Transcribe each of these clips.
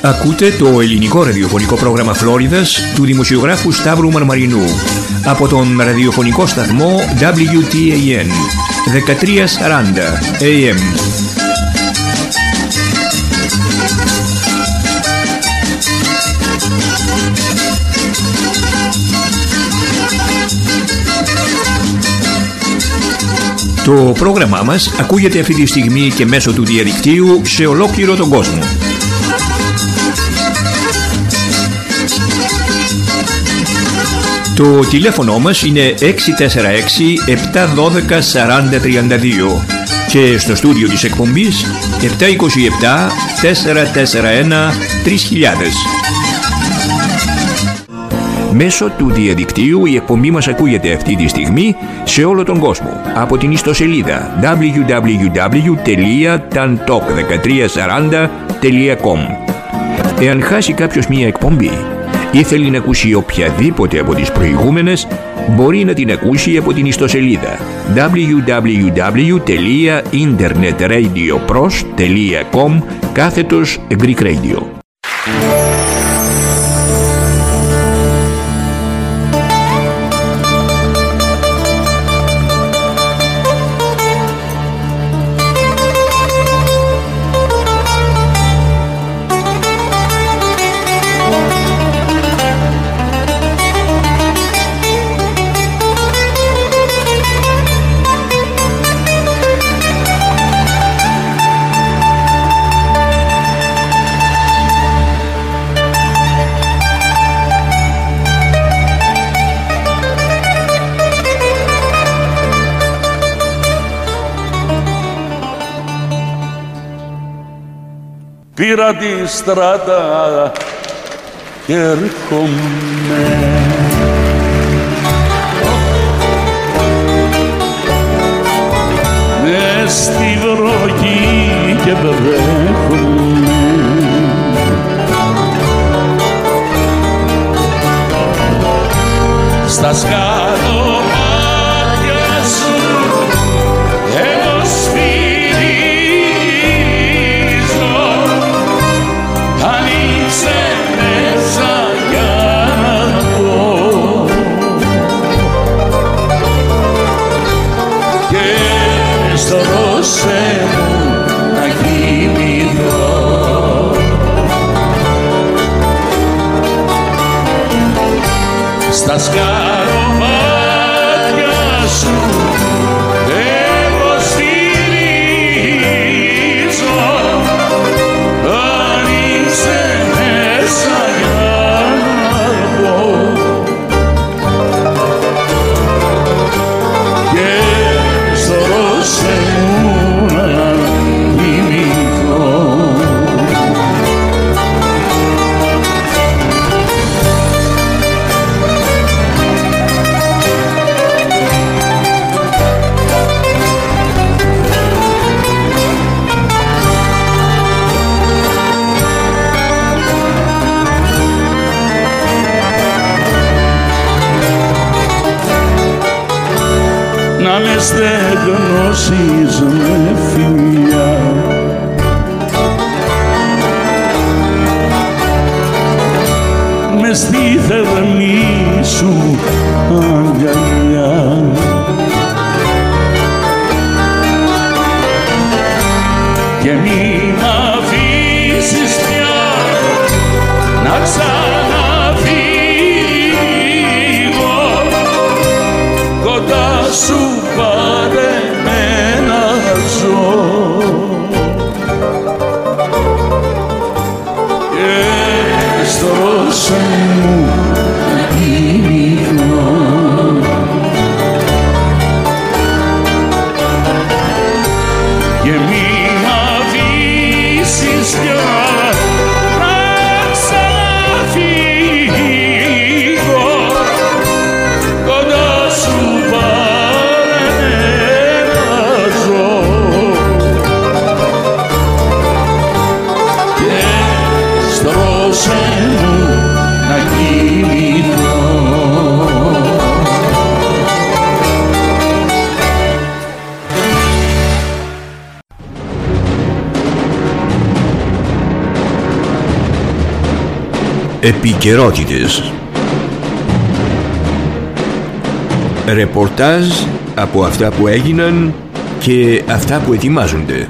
Ακούτε το ελληνικό ραδιοφωνικό πρόγραμμα Φλόριδας του δημοσιογράφου Σταύρου Μαρμαρινού από τον ραδιοφωνικό σταθμό WTAN 1340 AM. Το πρόγραμμά μας ακούγεται αυτή τη στιγμή και μέσω του διαδικτύου σε ολόκληρο τον κόσμο. Το τηλέφωνο μας είναι 646-712-4032 και στο στούντιο της εκπομπής 727-441-3000. Μέσω του διαδικτύου η εκπομπή μας ακούγεται αυτή τη στιγμή σε όλο τον κόσμο από την ιστοσελίδα www.tantalk1340.com. Εάν χάσει κάποιος μία εκπομπή ή θέλει να ακούσει οποιαδήποτε από τις προηγούμενες, μπορεί να την ακούσει από την ιστοσελίδα www.internetradioPros.com/Greek Radio. Πήρα τη στράτα και έρχομαι μες στη βροχή και βρέχομαι στα σκαλοπάτια σου εγώ να κοιμηθώ στα σκαλοπάτια σου εγώ στηρίζω αν είσαι μέσα για να πω και στο ρόσε να με στεγνώσεις με φιλιά μες στη θερμή σου αγκαλιά και μη μ' αφήσεις πια να ξαναφύγω κοντά σου πάρε με να ζω και στρώσε μου να κοιμηθώ και μη μ' αφήσεις πια να ξαναφύγω κοντά σου να κοιμηθώ. Επικαιρότητες. Ρεπορτάζ από αυτά που έγιναν και αυτά που ετοιμάζονται.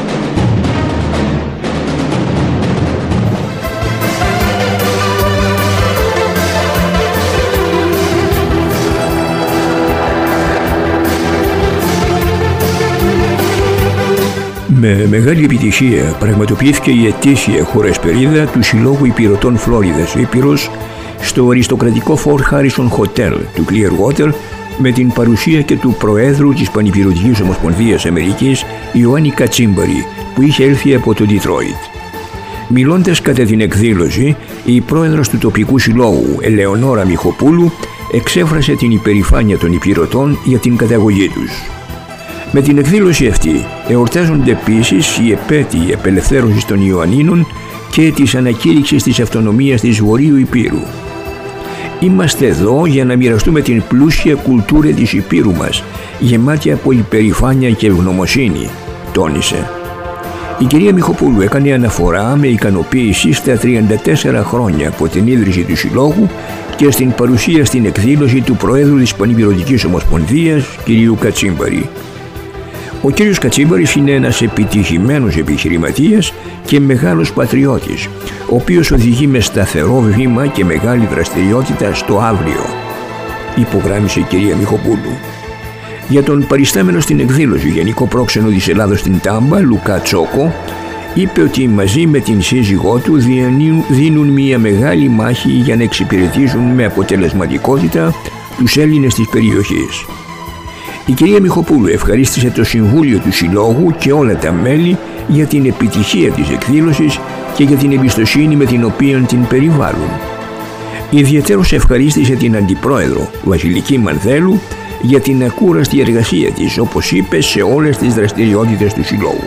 Με μεγάλη επιτυχία πραγματοποιήθηκε η ετήσια χορεσπερίδα του Συλλόγου Υπηρωτών Φλόριδας Ήπειρος στο αριστοκρατικό Fort Harrison Hotel του Clearwater, με την παρουσία και του Προέδρου της Πανυπηρωτικής Ομοσπονδίας Αμερικής, Ιωάννη Κατσίμπαρη, που είχε έλθει από το Detroit. Μιλώντας κατά την εκδήλωση, η πρόεδρος του τοπικού συλλόγου, Ελεονόρα Μιχοπούλου, εξέφρασε την υπερηφάνεια των υπηρωτών για την καταγωγή τους. Με την εκδήλωση αυτή εορτάζονται επίσης οι επέτειοι απελευθέρωσης των Ιωαννίνων και της ανακήρυξης της αυτονομίας της Βορείου Υπήρου. Είμαστε εδώ για να μοιραστούμε την πλούσια κουλτούρα της Υπήρου μας, γεμάτη από υπερηφάνεια και ευγνωμοσύνη, τόνισε. Η κυρία Μιχοπούλου έκανε αναφορά με ικανοποίηση στα 34 χρόνια από την ίδρυση του Συλλόγου και στην παρουσία στην εκδήλωση του Προέδρου της Πανυπηρωτικής Ομοσπονδίας, κ. Κατσίμπαρη. Ο κ. Κατσίμπαρης είναι ένας επιτυχημένος επιχειρηματίας και μεγάλος πατριώτης, ο οποίος οδηγεί με σταθερό βήμα και μεγάλη δραστηριότητα στο αύριο, υπογράμμισε η κυρία Μιχοπούλου. Για τον παριστάμενο στην εκδήλωση Γενικό Πρόξενο της Ελλάδος στην Τάμπα, Λουκά Τσόκο, είπε ότι μαζί με την σύζυγό του δίνουν μια μεγάλη μάχη για να εξυπηρετήσουν με αποτελεσματικότητα τους Έλληνες της περιοχής. Η κυρία Μιχοπούλου ευχαρίστησε το Συμβούλιο του Συλλόγου και όλα τα μέλη για την επιτυχία της εκδήλωσης και για την εμπιστοσύνη με την οποία την περιβάλλουν. Ιδιαιτέρως ευχαρίστησε την Αντιπρόεδρο, Βασιλική Μανδέλου, για την ακούραστη εργασία της, όπως είπε, σε όλες τις δραστηριότητες του Συλλόγου.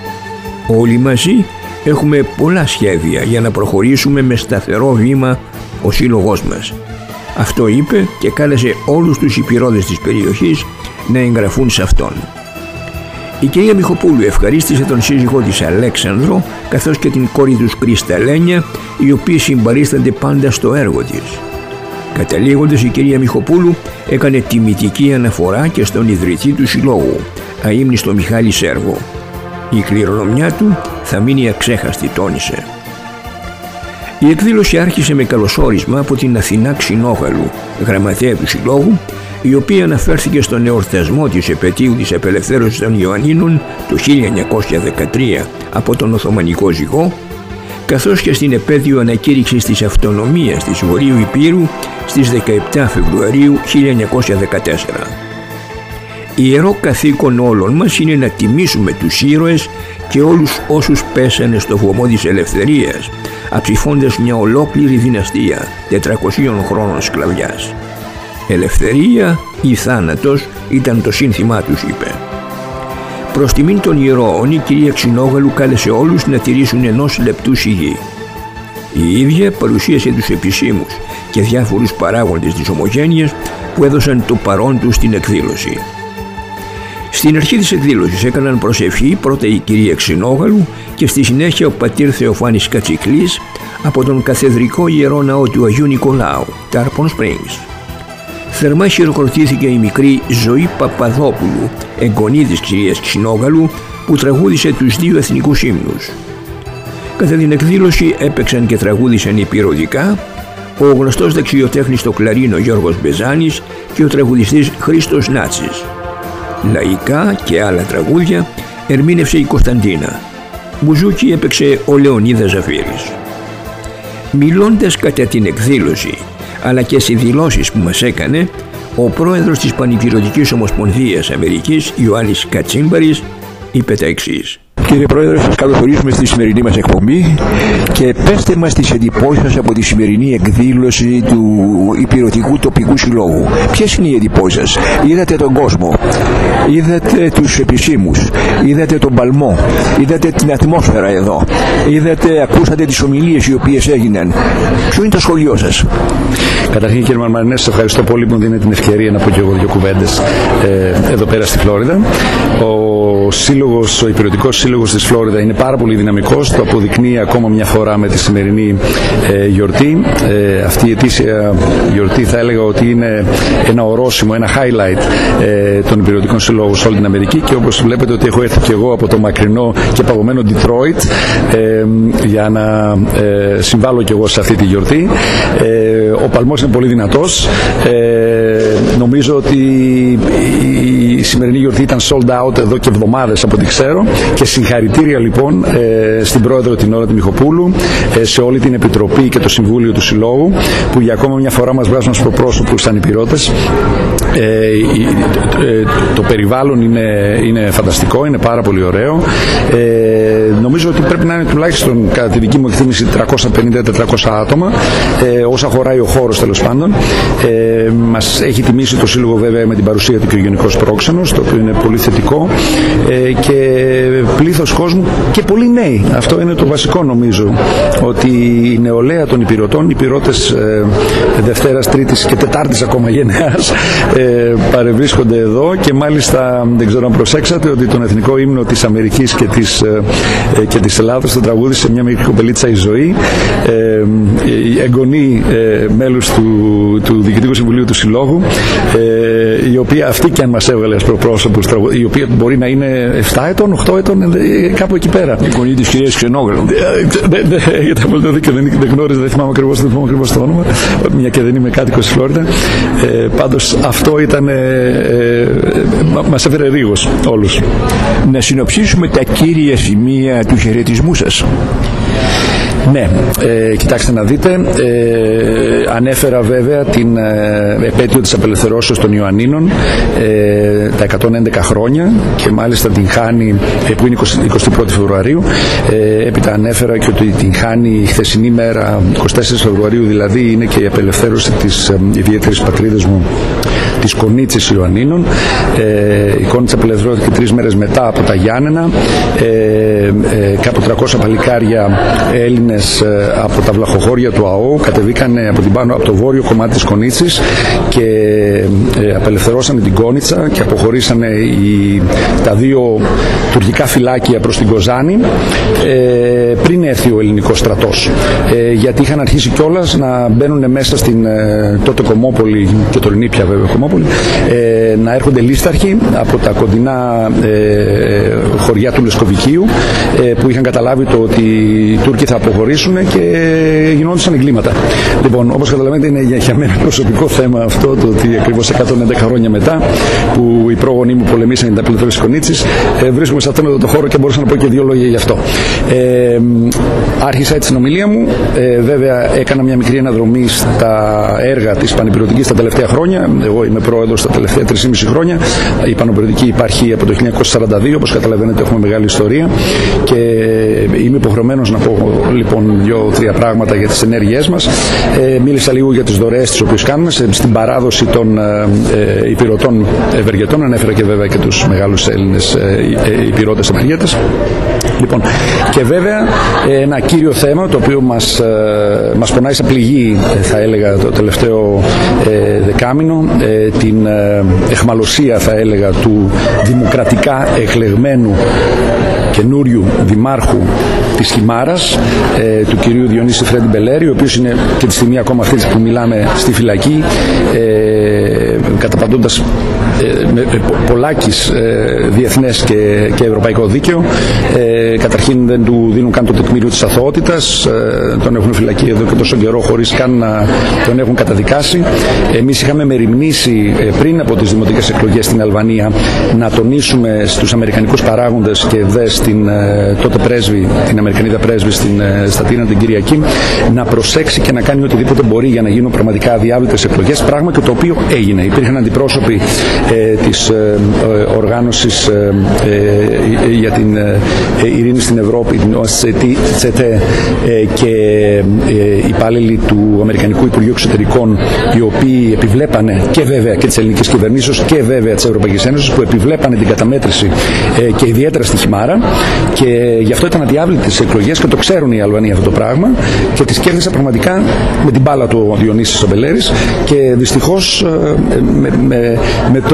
Όλοι μαζί έχουμε πολλά σχέδια για να προχωρήσουμε με σταθερό βήμα ο Σύλλογός μας. Αυτό είπε και κάλεσε όλους τους υπηρώδες της περιοχής να εγγραφούν σε αυτόν. Η κυρία Μιχοπούλου ευχαρίστησε τον σύζυγό της Αλέξανδρο, καθώς και την κόρη τους Κρυσταλένια, οι οποίοι συμπαρίστανται πάντα στο έργο της. Καταλήγοντας, η κυρία Μιχοπούλου έκανε τιμητική αναφορά και στον ιδρυτή του Συλλόγου, αείμνηστο Μιχάλη Σέργο. Η κληρονομιά του θα μείνει αξέχαστη, τόνισε. Η εκδήλωση άρχισε με καλωσόρισμα από την Αθηνά Ξινόγαλου, γραμματέα του Συλλόγου, η οποία αναφέρθηκε στον εορτασμό της επετείου της απελευθέρωσης των Ιωαννίνων το 1913 από τον Οθωμανικό ζυγό, καθώς και στην επέτειο ανακήρυξης της αυτονομίας της Βορείου Υπήρου στις 17 Φεβρουαρίου 1914. Ιερό καθήκον όλων μας είναι να τιμήσουμε τους ήρωες και όλους όσους πέσανε στο βωμό της ελευθερίας, αψηφώντας μια ολόκληρη δυναστεία 400 χρόνων σκλαβιάς. «Ελευθερία ή θάνατος» ήταν το σύνθημά τους, είπε. Προς τιμήν των ιερόων, η κυρία Ξινόγαλου κάλεσε όλους να τηρήσουν 1 λεπτού σιγή. Η ίδια παρουσίασε τους επισήμους και διάφορους παράγοντες της ομογένειας που έδωσαν το παρόν τους στην εκδήλωση. Στην αρχή της εκδήλωσης έκαναν προσευχή πρώτα η κυρία Ξινόγαλου και στη συνέχεια ο πατήρ Θεοφάνης Κατσικλής από τον καθεδρικό ιερό ναό του Αγίου Νικολάου, Tarpon Springs. Θερμά χειροκροτήθηκε η μικρή Ζωή Παπαδόπουλου, εγγονή της κυρίας Ξινόγαλου, που τραγούδισε τους 2 εθνικούς ύμνους. Κατά την εκδήλωση έπαιξαν και τραγούδισαν υπηρωτικά ο γνωστός δεξιοτέχνης στο κλαρίνο Γιώργος Μπεζάνης και ο τραγουδιστής Χρήστος Νάτσης. Λαϊκά και άλλα τραγούδια ερμήνευσε η Κωνσταντίνα. Μπουζούκι έπαιξε ο Λεωνίδας Ζαφύρης. Μιλώντας κατά την εκδήλωση αλλά και σε δηλώσεις που μας έκανε, ο πρόεδρος της Πανυπηρωτικής Ομοσπονδίας Αμερικής, Ιωάννης Κατσίμπαρης, είπε τα εξής. Κύριε Πρόεδρε, σας καλωσορίζουμε στη σημερινή μας εκπομπή και πέστε μας τις εντυπώσεις σας από τη σημερινή εκδήλωση του Υπηρωτικού Τοπικού Συλλόγου. Ποιες είναι οι εντυπώσεις σας? Είδατε τον κόσμο, είδατε τους επισήμους, είδατε τον παλμό, είδατε την ατμόσφαιρα εδώ, ακούσατε τις ομιλίες οι οποίες έγιναν. Ποιο είναι το σχολείο σας? Καταρχήν, κύριε Μαρμαρινέ, σας ευχαριστώ πολύ που μου δίνετε την ευκαιρία να πω και εγώ 2 κουβέντες εδώ πέρα στη Φλόριδα. Ο Υπηρωτικός Σύλλογος Σύλλογος της Φλόριδα είναι πάρα πολύ δυναμικός, το αποδεικνύει ακόμα μια φορά με τη σημερινή γιορτή. Αυτή η ετήσια γιορτή θα έλεγα ότι είναι ένα ορόσημο, ένα highlight των υπηρετικών συλλόγων σε όλη την Αμερική, και όπως βλέπετε ότι έχω έρθει και εγώ από το μακρινό και παγωμένο Detroit για να συμβάλλω και εγώ σε αυτή τη γιορτή. Ο παλμός είναι πολύ δυνατός. Νομίζω ότι η σημερινή γιορτή ήταν sold out εδώ και εβδομάδες από ό,τι ξέρω, και συγχαρητήρια λοιπόν στην πρόεδρο την Ώρα Μιχοπούλου, σε όλη την Επιτροπή και το Συμβούλιο του Συλλόγου, που για ακόμα μια φορά μας βγάζουν ως προπρόσωπους σαν υπηρώτες. Το περιβάλλον είναι φανταστικό, είναι πάρα πολύ ωραίο. Νομίζω ότι πρέπει να είναι τουλάχιστον, κατά τη δική μου εκτίμηση, 350-400 άτομα, όσα χωράει ο χώρος τέλος πάντων. Μας έχει τιμήσει το Σύλλογο βέβαια με την παρουσία του και ο Γενικός Πρόξενος, το οποίο είναι πολύ θετικό, και πλήθος κόσμου και πολλοί νέοι. Αυτό είναι το βασικό, νομίζω, ότι η νεολαία των υπηρετών, οι υπηρώτες Δευτέρας, Τρίτης και Τετάρτης ακόμα γενεάς, παρευρίσκονται εδώ, και μάλιστα δεν ξέρω αν προσέξατε ότι τον εθνικό ύμνο της Αμερικής και της Ελλάδος τον τραγούδισε μια μικρή κοπελίτσα, η Ζωή, εγγονή μέλους του Διοικητικού Συμβουλίου του Συλλόγου, η οποία αυτή και αν μας έβγαλε ως προπρόσωπους, η οποία μπορεί να είναι 7 ετών, 8 ετών, κάπου εκεί πέρα. Η γονή της κυρίας Ξενόγλου. Γιατί από το δίκαιο δεν γνώριζα, δεν θυμάμαι ακριβώς το όνομα, μια και δεν είμαι κάτοικος στη Φλόριδα. Πάντως αυτό ήταν, μας έφερε ρίγος όλους. Να συνοψίσουμε τα κύρια σημεία του χαιρετισμού σας. Ναι, κοιτάξτε να δείτε, ανέφερα βέβαια την επέτειο της απελευθερώσεως των Ιωαννίνων, τα 111 χρόνια, και μάλιστα την χάνει, που είναι 21η Φεβρουαρίου, έπειτα ανέφερα και ότι την χάνει η χθεσινή μέρα, 24 Φεβρουαρίου δηλαδή, είναι και η απελευθέρωση της ιδιαίτερης πατρίδας μου, της Κονίτσης Ιωαννίνων. Η Κόνιτσα απελευθερώθηκε 3 μέρες μετά από τα Γιάννενα. Κάπου 300 παλικάρια Έλληνες από τα βλαχοχώρια του ΑΟ κατεβήκαν από το βόρειο κομμάτι της Κονίτσης και απελευθερώσανε την Κόνιτσα και αποχωρήσανε τα 2 τουρκικά φυλάκια προς την Κοζάνη πριν έρθει ο ελληνικός στρατός, γιατί είχαν αρχίσει κιόλας να μπαίνουν μέσα στην τότε Κομμόπολη, και τωρινή πια βέβαια Κομμόπολη, να έρχονται λίσταρχοι από τα κοντινά χωριά του Λεσκοβικίου, που είχαν καταλάβει το ότι οι Τούρκοι θα αποχωρήσουν και γινόντουσαν εγκλήματα. Λοιπόν, όπως καταλαβαίνετε, είναι για μένα προσωπικό θέμα αυτό, το ότι ακριβώς 111 χρόνια μετά που οι πρόγονοί μου πολεμήσαν την απελευθέρωση της Κονίτσης, βρίσκομαι σε αυτόν εδώ το χώρο και μπορούσα να πω και 2 λόγια γι' αυτό. Άρχισα έτσι την ομιλία μου. Βέβαια, έκανα μια μικρή αναδρομή στα έργα της Πανυπηρωτικής τα τελευταία χρόνια. Εγώ είμαι πρόεδρος τα τελευταία 3,5 χρόνια. Η Πανυπηρωτική υπάρχει από το 1942, όπως καταλαβαίνετε, έχουμε μεγάλη ιστορία και είμαι υποχρεωμένος να πω λοιπόν 2-3 πράγματα για τις ενέργειές μας. Μίλησα λίγο για τις δωρεές τις οποίες κάνουμε στην παράδοση των υπηρετών ευεργετών. Ανέφερα και βέβαια και τους μεγάλους Έλληνες υπηρώτες ευεργέτες. Λοιπόν, και βέβαια ένα κύριο θέμα το οποίο μας πονάει σε πληγή, θα έλεγα, το τελευταίο δεκάμηνο, την εχμαλωσία, θα έλεγα, του δημοκρατικά εκλεγμένου καινούριου δημάρχου της Χιμάρας, του κυρίου Διονύση Φρέντι Μπελέρη, ο οποίος είναι και τη στιγμή ακόμα αυτή που μιλάμε στη φυλακή, καταπαντώντας πολλάκις διεθνές και ευρωπαϊκό δίκαιο. Καταρχήν δεν του δίνουν καν το τεκμήριο της αθωότητας, τον έχουν φυλακεί εδώ και τόσο καιρό χωρίς καν να τον έχουν καταδικάσει. Εμείς είχαμε μεριμνήσει πριν από τις δημοτικές εκλογές στην Αλβανία να τονίσουμε στους αμερικανικούς παράγοντες και στην τότε πρέσβη, την Αμερικανίδα πρέσβη στα Τύρανα την Κυριακή, να προσέξει και να κάνει οτιδήποτε μπορεί για να γίνουν πραγματικά αδιάβλητες εκλογές, πράγμα και το οποίο έγινε. Υπήρχαν αντιπρόσωποι της οργάνωσης για την ειρήνη στην Ευρώπη, την OSCE, και υπάλληλοι του Αμερικανικού Υπουργείου Εξωτερικών, οι οποίοι επιβλέπανε και βέβαια και της ελληνικής κυβερνήσεως και βέβαια της Ευρωπαϊκής Ένωσης, που επιβλέπανε την καταμέτρηση και ιδιαίτερα στη Χιμάρα, και γι' αυτό ήταν αδιάβλητες εκλογές και το ξέρουν οι Αλβανοί αυτό το πράγμα, και τις κέρδισε πραγματικά με την μπάλα του ο Διονύσης ο Μπελέρης, και δυστυχώς με τρόπο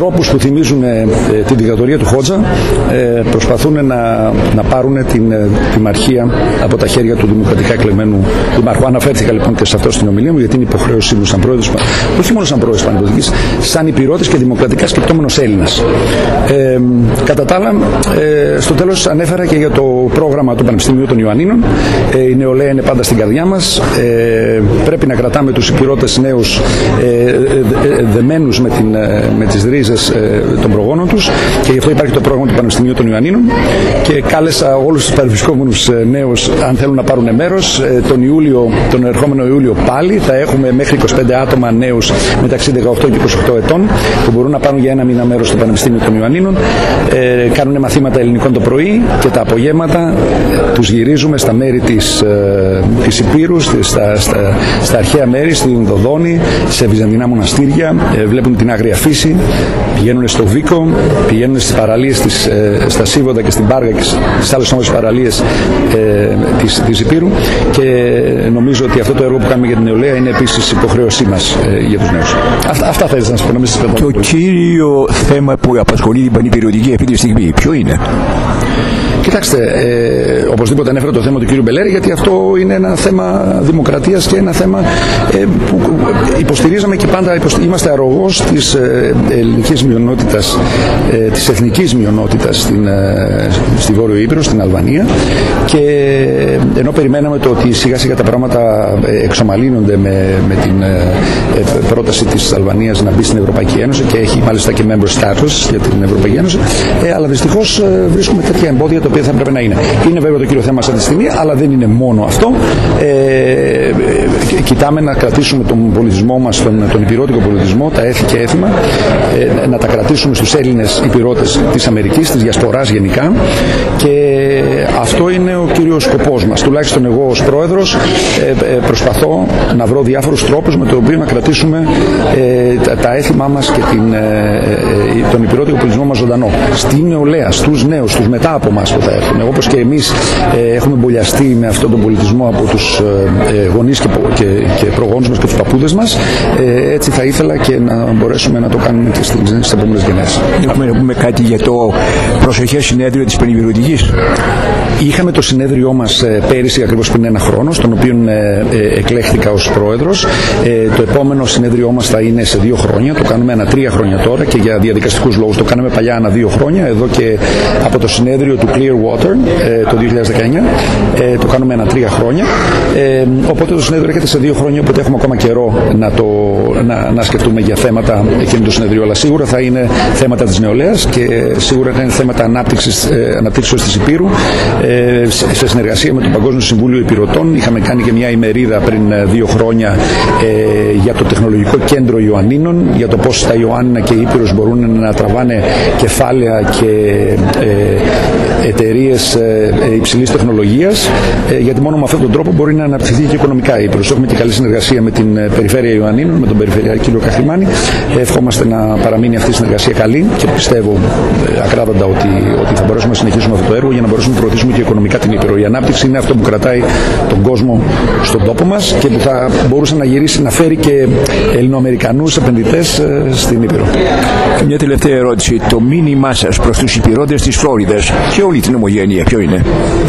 τρόπους που θυμίζουν τη δικτατορία του Χότζα, προσπαθούν να πάρουν την δημαρχία από τα χέρια του δημοκρατικά εκλεγμένου δημάρχου. Αναφέρθηκα λοιπόν και σε αυτό στην ομιλία μου, γιατί είναι υποχρέωσή μου σαν πρόεδρος, όχι μόνο σαν πρόεδρος Πανεπιστημιακής, σαν υπηρώτης και δημοκρατικά σκεπτόμενος Έλληνας. Κατά τα άλλα, στο τέλος ανέφερα και για το πρόγραμμα του Πανεπιστημίου των Ιωαννίνων. Η νεολαία είναι πάντα στην καρδιά μας. Πρέπει να κρατάμε τους υπηρώτες νέους δεμένους με τις ρίζες των προγόνων τους, και γι' αυτό υπάρχει το πρόγραμμα του Πανεπιστημίου των Ιωαννίνων, και κάλεσα όλους τους παρευρισκόμενους νέους, αν θέλουν να πάρουν μέρος, τον ερχόμενο Ιούλιο πάλι θα έχουμε μέχρι 25 άτομα νέους μεταξύ 18 και 28 ετών που μπορούν να πάρουν για ένα μήνα μέρος στο Πανεπιστήμιο των Ιωαννίνων. Κάνουν μαθήματα ελληνικών το πρωί και τα απογεύματα τους γυρίζουμε στα μέρη της Υπήρου, στα αρχαία μέρη, στην Δοδόνη, σε βυζαντινά μοναστήρια, βλέπουν την άγρια φύση, πηγαίνουν στο Βίκο, πηγαίνουν στις παραλίες στα Σίβοντα και στην Πάργα και στις άλλες όμορφες παραλίες της Υπήρου, και νομίζω ότι αυτό το έργο που κάνουμε για την νεολαία είναι επίσης υποχρέωσή μας για τους νέους. Αυτά θα ήθελα να σας πω. Το κύριο θέμα που απασχολεί την πανεπιστημιακή αυτή τη στιγμή ποιο είναι? Κοιτάξτε, οπωσδήποτε ανέφερα το θέμα του κ. Μπελέρη, γιατί αυτό είναι ένα θέμα δημοκρατίας και ένα θέμα που υποστηρίζαμε και πάντα είμαστε αρρωγός της ελληνικής μειονότητας, της εθνικής μειονότητας στη Βόρειο Ήπειρο, στην Αλβανία, και ενώ περιμέναμε το ότι σιγά σιγά τα πράγματα εξομαλύνονται με την πρόταση της Αλβανίας να μπει στην Ευρωπαϊκή Ένωση, και έχει μάλιστα και member status για την Ευρωπαϊκή Ένωση, αλλά δυστυχώς βρίσκουμε τέτοια εμπόδια τα οποία θα έπρεπε να είναι. Είναι βέβαια το κύριο θέμα σε αυτή τη στιγμή, αλλά δεν είναι μόνο αυτό. Κοιτάμε να κρατήσουμε τον πολιτισμό μας, τον υπηρώτικο πολιτισμό, τα έθη και έθιμα, να τα κρατήσουμε στους Έλληνες υπηρώτες της Αμερικής, της διασποράς γενικά, και αυτό είναι ο κύριος σκοπός μας. Τουλάχιστον εγώ ως πρόεδρος προσπαθώ να βρω διάφορους τρόπους με τον οποίο να κρατήσουμε τα έθιμά μας και τον υπηρώτικο πολιτισμό μας ζωντανό. Στην νεολαία, στους νέους, στους μετά από εμάς που θα έρθουν. Όπως και εμείς έχουμε μπολιαστεί με αυτόν τον πολιτισμό από τους γονείς και προγόνους μας και τους παππούδες μας, έτσι θα ήθελα και να μπορέσουμε να το κάνουμε και στις επόμενες γενιές. Έχουμε να πούμε κάτι για το προσεχές συνέδριο της Πανεπιστημιακής? Είχαμε το συνέδριό μας πέρυσι, ακριβώς πριν ένα χρόνο, στον οποίο εκλέχθηκα ως πρόεδρος. Το επόμενο συνέδριό μας θα είναι σε 2 χρόνια. Το κάνουμε ανά 3 χρόνια τώρα, και για διαδικαστικούς λόγους. Το κάναμε παλιά ανά 2 χρόνια, εδώ και από το συνέδριο του Clearwater το 2019. Το κάνουμε ανά 3 χρόνια. Οπότε το συνέδριο έρχεται σε 2 χρόνια, οπότε έχουμε ακόμα καιρό να σκεφτούμε για θέματα εκείνου του συνεδρίου. Αλλά σίγουρα θα είναι θέματα της νεολαίας, και σίγουρα θα είναι θέματα αναπτύξεως της Υπήρου. Σε συνεργασία με το Παγκόσμιο Συμβούλιο Υπηρωτών είχαμε κάνει και μια ημερίδα πριν 2 χρόνια για το τεχνολογικό κέντρο Ιωαννίνων, για το πώς τα Ιωάννινα και η Ήπειρος μπορούν να τραβάνε κεφάλαια και εταιρείες υψηλής τεχνολογίας, γιατί μόνο με αυτόν τον τρόπο μπορεί να αναπτυχθεί και οικονομικά η Ήπειρος. Έχουμε και καλή συνεργασία με την Περιφέρεια Ιωαννίνων, με τον Περιφερειάρχη κύριο Καχλιμάνη. Ευχόμαστε να παραμείνει αυτή η συνεργασία καλή, και πιστεύω ακράδαντα ότι θα μπορέσουμε να συνεχίσουμε αυτό το έργο για να μπορέσουμε να προωθήσουμε και οικονομικά την Ήπειρο. Η ανάπτυξη είναι αυτό που κρατάει τον κόσμο στον τόπο μας, και που θα μπορούσε να γυρίσει, να φέρει και Ελληνοαμερικανούς επενδυτές στην Ήπειρο. Μια τελευταία ερώτηση. Το μήνυμά σας προς τους υπηρώτες της Φλόριδας και όλη την ομογένεια ποιο είναι?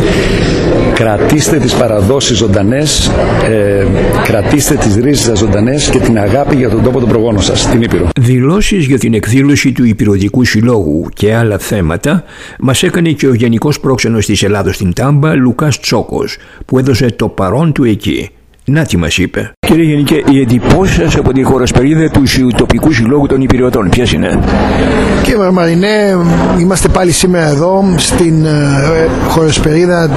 Κρατήστε τις παραδόσεις ζωντανές, κρατήστε τις ρίζες σας ζωντανές και την αγάπη για τον τόπο των προγόνων σας, την Ήπειρο. Δηλώσεις για την εκδήλωση του Υπηρωτικού Συλλόγου και άλλα θέματα μας έκανε και ο Γενικός Πρόξενος της Ελλάδος στην Τάμπα, Λουκάς Τσόκος, που έδωσε το παρόν του εκεί. Να τι μας είπε. Κύριε Γενικέ, οι εντυπώσεις σας από τη χωροσπερίδα του τοπικού συλλόγου των υπηρετών ποιες είναι? Κύριε Μαρμαρινέ, είμαστε πάλι σήμερα εδώ στην χωροσπερίδα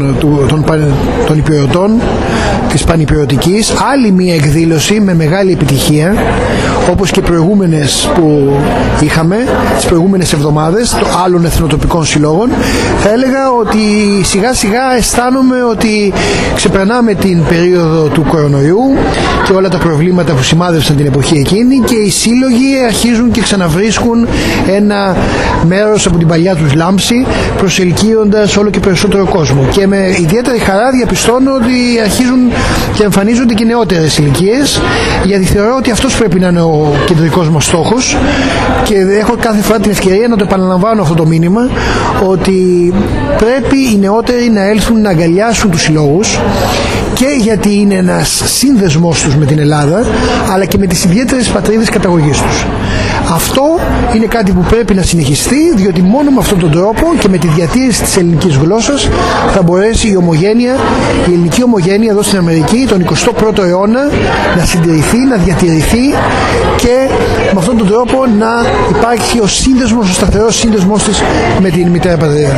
των υπηρετών της Πανυπηρετικής. Άλλη μια εκδήλωση με μεγάλη επιτυχία, όπως και προηγούμενες που είχαμε τις προηγούμενες εβδομάδες των άλλων εθνοτοπικών συλλόγων. Θα έλεγα ότι σιγά σιγά αισθάνομαι ότι ξεπερνάμε την περίοδο του κορονοϊού, και όλα τα προβλήματα που σημάδευσαν την εποχή εκείνη, και οι σύλλογοι αρχίζουν και ξαναβρίσκουν ένα μέρος από την παλιά τους λάμψη, προσελκύοντας όλο και περισσότερο κόσμο. Και με ιδιαίτερη χαρά διαπιστώνω ότι αρχίζουν και εμφανίζονται και νεότερες ηλικίες, γιατί θεωρώ ότι αυτός πρέπει να είναι ο κεντρικός μας στόχος, και έχω κάθε φορά την ευκαιρία να το επαναλαμβάνω αυτό το μήνυμα, ότι πρέπει οι νεότεροι να έλθουν να αγκαλιάσουν τους συλλόγους, και γιατί είναι ένας σύνδεσμός τους με την Ελλάδα, αλλά και με τις ιδιαίτερες πατρίδες καταγωγής τους. Αυτό είναι κάτι που πρέπει να συνεχιστεί, διότι μόνο με αυτόν τον τρόπο και με τη διατήρηση της ελληνικής γλώσσας θα μπορέσει η ελληνική ομογένεια εδώ στην Αμερική τον 21ο αιώνα να συντηρηθεί, να διατηρηθεί, και με αυτόν τον τρόπο να υπάρχει ο σύνδεσμος, ο σταθερός σύνδεσμός της με την μητέρα πατρίδα.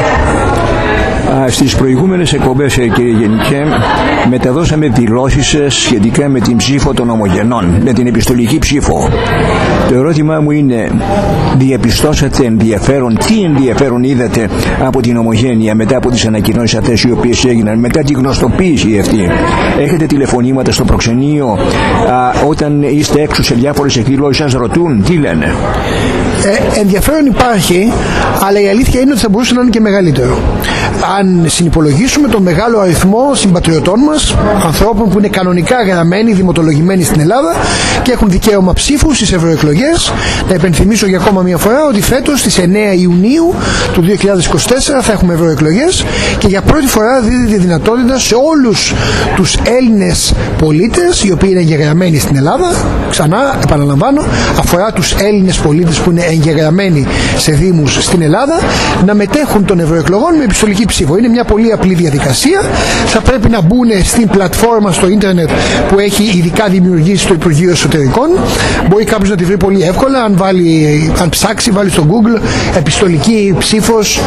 Στις προηγούμενες εκπομπές, κύριε Γενικέ, μεταδώσαμε δηλώσεις σχετικά με την ψήφο των ομογενών, με την επιστολική ψήφο. Το ερώτημά μου είναι, διαπιστώσατε ενδιαφέρον, τι ενδιαφέρον είδατε από την ομογένεια μετά από τις ανακοινώσεις αυτές οι οποίες έγιναν, μετά την γνωστοποίηση αυτή? Έχετε τηλεφωνήματα στο προξενείο? Όταν είστε έξω σε διάφορες εκδηλώσεις σας ρωτούν, τι λένε? Ενδιαφέρον υπάρχει, αλλά η αλήθεια είναι ότι θα μπορούσε να είναι και μεγαλύτερο. Αν συνυπολογίσουμε τον μεγάλο αριθμό συμπατριωτών μας, ανθρώπων που είναι κανονικά γραμμένοι, δημοτολογημένοι στην Ελλάδα και έχουν δικαίωμα ψήφου στις ευρωεκλογές. Να υπενθυμίσω για ακόμα μια φορά ότι φέτος στις 9 Ιουνίου του 2024 θα έχουμε ευρωεκλογές, και για πρώτη φορά δίδεται δυνατότητα σε όλους τους Έλληνες πολίτες οι οποίοι είναι εγγεγραμμένοι στην Ελλάδα. Ξανά επαναλαμβάνω, αφορά τους Έλληνες πολίτες που είναι εγγεγραμμένοι σε δήμους στην Ελλάδα, να μετέχουν των ευρωεκλογών με επιστολική ψήφο. Είναι μια πολύ απλή διαδικασία. Θα πρέπει να μπουν στην πλατφόρμα στο ίντερνετ που έχει ειδικά δημιουργήσει το Υπουργείο Εσωτερικών. Μπορεί κάποιος να τη βρει πολύ εύκολα. Αν ψάξει, βάλει στο Google επιστολική ψήφος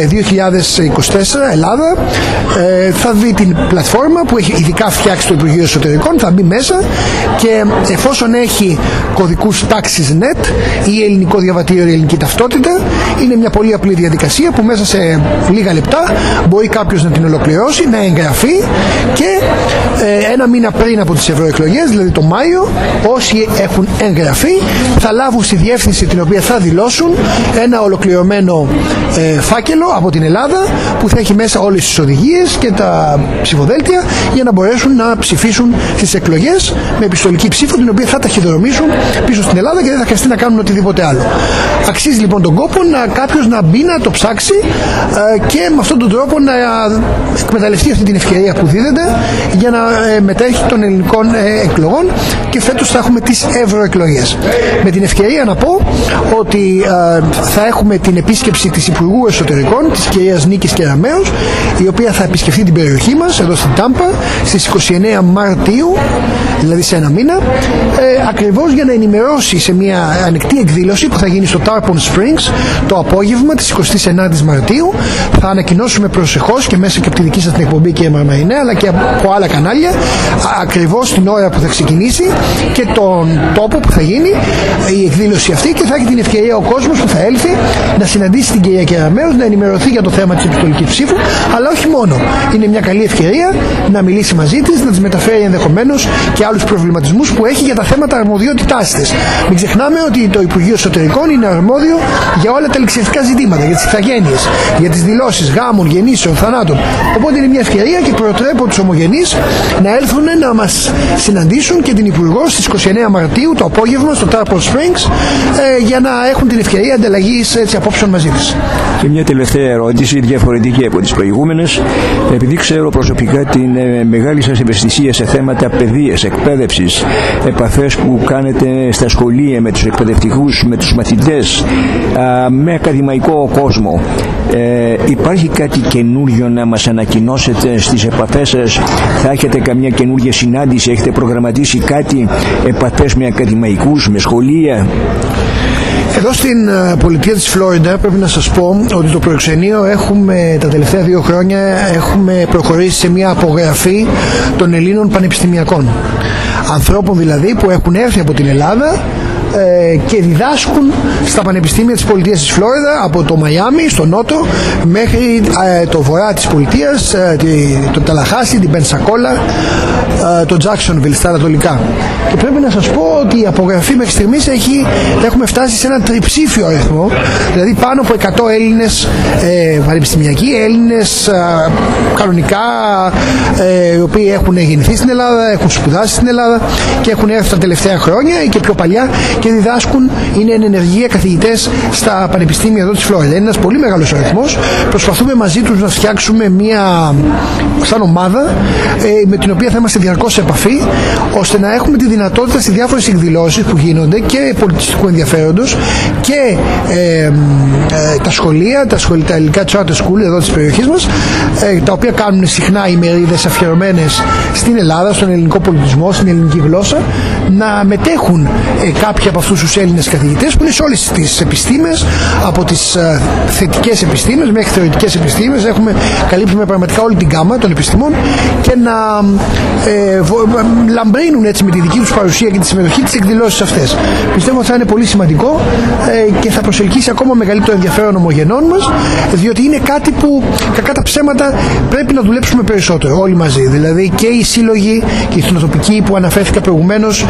2024 Ελλάδα, θα δει την πλατφόρμα που έχει ειδικά φτιάξει το Υπουργείο Εσωτερικών. Θα μπει μέσα, και εφόσον έχει κωδικούς τάξης net ή ελληνικό διαβατήριο ή ελληνική ταυτότητα, είναι μια πολύ απλή διαδικασία που μέσα σε λίγα λεπτά μπορεί κάποιος να την ολοκληρώσει, να εγγραφεί, και ένα μήνα πριν από τις ευρωεκλογές, δηλαδή το Μάιο, όσοι έχουν εγγραφεί θα λάβουν στη διεύθυνση την οποία θα δηλώσουν ένα ολοκληρωμένο φάκελο από την Ελλάδα που θα έχει μέσα όλες τις οδηγίες και τα ψηφοδέλτια για να μπορέσουν να ψηφίσουν στις εκλογές με επιστολική ψήφο, την οποία θα ταχυδρομήσουν πίσω στην Ελλάδα και δεν θα χρειαστεί να κάνουν οτιδήποτε άλλο. Αξίζει λοιπόν τον κόπο κάποιος να μπει να το ψάξει, και με αυτόν τον τρόπο να εκμεταλλευτεί αυτή την ευκαιρία που δίδεται για να μετέχει των ελληνικών εκλογών, και φέτος θα έχουμε τις ευρωεκλογές. Με την ευκαιρία να πω ότι θα έχουμε την επίσκεψη της Υπουργού Εσωτερικών, της κυρίας Νίκης Κεραμέως, η οποία θα επισκεφθεί την περιοχή μας εδώ στην Τάμπα στις 29 Μαρτίου, δηλαδή σε ένα μήνα, ακριβώς για να ενημερώσει σε μια ανοιχτή εκδήλωση που θα γίνει στο Tarpon Springs το απόγευμα της 29ης Μαρτίου. Θα ανακοινώσουμε προσεχώς και μέσα και από τη δική σας την εκπομπή, κύριε Μαρμαρινέ, αλλά και από άλλα κανάλια, ακριβώς την ώρα που θα ξεκινήσει και τον τόπο που θα γίνει η εκδήλωση αυτή, και θα έχει την ευκαιρία ο κόσμος που θα έλθει να συναντήσει την κυρία Κεραμέως, να ενημερωθεί για το θέμα της επιστολικής ψήφου, αλλά όχι μόνο. Είναι μια καλή ευκαιρία να μιλήσει μαζί της, να της μεταφέρει ενδεχομένως και άλλους προβληματισμούς που έχει για τα θέματα αρμοδιότητάς της. Μην ξεχνάμε ότι το Υπουργείο Εσωτερικών είναι αρμόδιο για όλα τα ληξιαστικά ζητήματα, για τις ηθαγένειες, για τις δηλώσεις γάμων, γεννήσεων, θανάτων. Οπότε είναι μια ευκαιρία και προτρέπω τους ομογενείς να έλθουν να μας συναντήσουν και την Υπουργό στις 29 Μαρτίου το απόγευμα στο Tarpon Springs, για να έχουν την ευκαιρία ανταλλαγής απόψεων μαζί της. Και μια τελευταία ερώτηση, διαφορετική από τις προηγούμενες, επειδή ξέρω προσωπικά την μεγάλη σας ευαισθησία σε θέματα παιδείας, εκπαίδευσης, επαφές που κάνετε στα σχολεία με τους εκπαιδευτικούς, με τους μαθητές, με ακαδημαϊκό κόσμο. Υπάρχει κάτι καινούριο να μας ανακοινώσετε στις επαφές σας? Θα έχετε καμιά καινούργια συνάντηση, έχετε προγραμματίσει κάτι, επαφές με ακαδημαϊκούς, με σχολεία? Εδώ στην πολιτεία της Φλόριντα πρέπει να σας πω ότι το προεξενείο τα τελευταία 2 χρόνια έχουμε προχωρήσει σε μια απογραφή των Ελλήνων πανεπιστημιακών. Ανθρώπων δηλαδή που έχουν έρθει από την Ελλάδα, και διδάσκουν στα πανεπιστήμια της πολιτείας της Φλόριδα, από το Μαϊάμι στο νότο μέχρι το βορρά της πολιτείας, το Ταλαχάσι, την Πενσακόλα, το Τζάκσονβιλ στα ανατολικά. Και πρέπει να σας πω ότι η απογραφή μέχρι στιγμής έχουμε φτάσει σε ένα τριψήφιο αριθμό, δηλαδή πάνω από 100 Έλληνες πανεπιστημιακοί, Έλληνες κανονικά, οι οποίοι έχουν γεννηθεί στην Ελλάδα, έχουν σπουδάσει στην Ελλάδα και έχουν έρθει τα τελευταία χρόνια ή και πιο παλιά και διδάσκουν, είναι εν ενεργεία καθηγητές στα πανεπιστήμια εδώ της Φλόριδα. Είναι ένας πολύ μεγάλος αριθμός. Προσπαθούμε μαζί τους να φτιάξουμε μια σαν ομάδα με την οποία θα είμαστε διαρκώς σε επαφή, ώστε να έχουμε τη δυνατότητα στις διάφορες εκδηλώσεις που γίνονται και πολιτιστικού ενδιαφέροντος και τα σχολεία, τα ελληνικά charter school εδώ της περιοχής μας, τα οποία κάνουν συχνά ημερίδες αφιερωμένες στην Ελλάδα, στον ελληνικό πολιτισμό, στην ελληνική γλώσσα, να μετέχουν κάποιοι από αυτούς τους Έλληνες καθηγητές που είναι σε όλες τις επιστήμες, από τις θετικές επιστήμες μέχρι θεωρητικές επιστήμες. Καλύπτουμε πραγματικά όλη την γάμα των επιστήμων και να λαμπρύνουν έτσι με τη δική τους παρουσία και τη συμμετοχή τις εκδηλώσεις αυτές. Πιστεύω ότι θα είναι πολύ σημαντικό και θα προσελκύσει ακόμα μεγαλύτερο ενδιαφέρον ομογενών μας, διότι είναι κάτι που κακά τα ψέματα πρέπει να δουλέψουμε περισσότερο όλοι μαζί. Δηλαδή και οι σύλλογοι και οι εθνοτοπικοί που αναφέρθηκα προηγουμένως,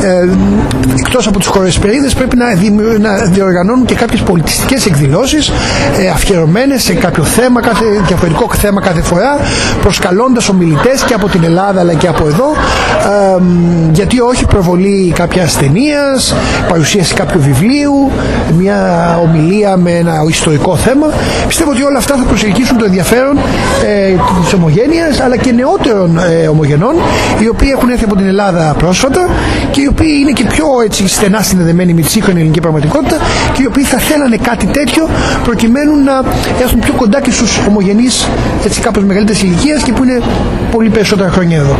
εκτός από τους χορεσπερίδες, πρέπει να διοργανώνουν και κάποιες πολιτιστικές εκδηλώσεις αφιερωμένες σε κάποιο θέμα, διαφορετικό θέμα κάθε φορά, προσκαλώντας ομιλητές και από την Ελλάδα αλλά και από εδώ, γιατί όχι προβολή κάποιας ταινίας, παρουσίαση κάποιου βιβλίου, μια ομιλία με ένα ιστορικό θέμα. Πιστεύω ότι όλα αυτά θα προσελκύσουν το ενδιαφέρον της ομογένειας αλλά και νεότερων ομογενών, οι οποίοι έχουν έρθει από την Ελλάδα πρόσφατα και οι οποίοι είναι και πιο έτσι στενά συνδεδεμένοι με τη σύγχρονη ελληνική πραγματικότητα και οι οποίοι θα θέλανε κάτι τέτοιο προκειμένου να έρθουν πιο κοντά και στους ομογενείς έτσι κάπως μεγαλύτερης ηλικίας και που είναι πολύ περισσότερα χρόνια εδώ.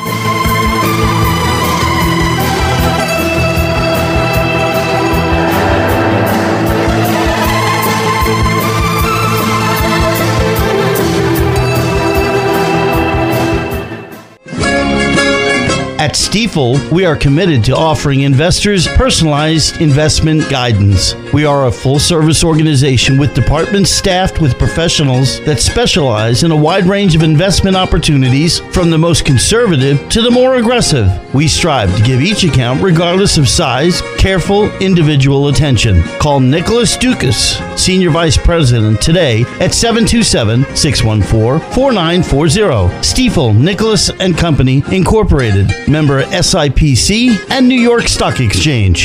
At Stifel, we are committed to offering investors personalized investment guidance. We are a full-service organization with departments staffed with professionals that specialize in a wide range of investment opportunities, from the most conservative to the more aggressive. We strive to give each account, regardless of size, careful individual attention. Call Nicholas Dukas, Senior Vice President, today at 727-614-4940. Stifel, Nicholas & Company, Incorporated. Member SIPC and New York Stock Exchange.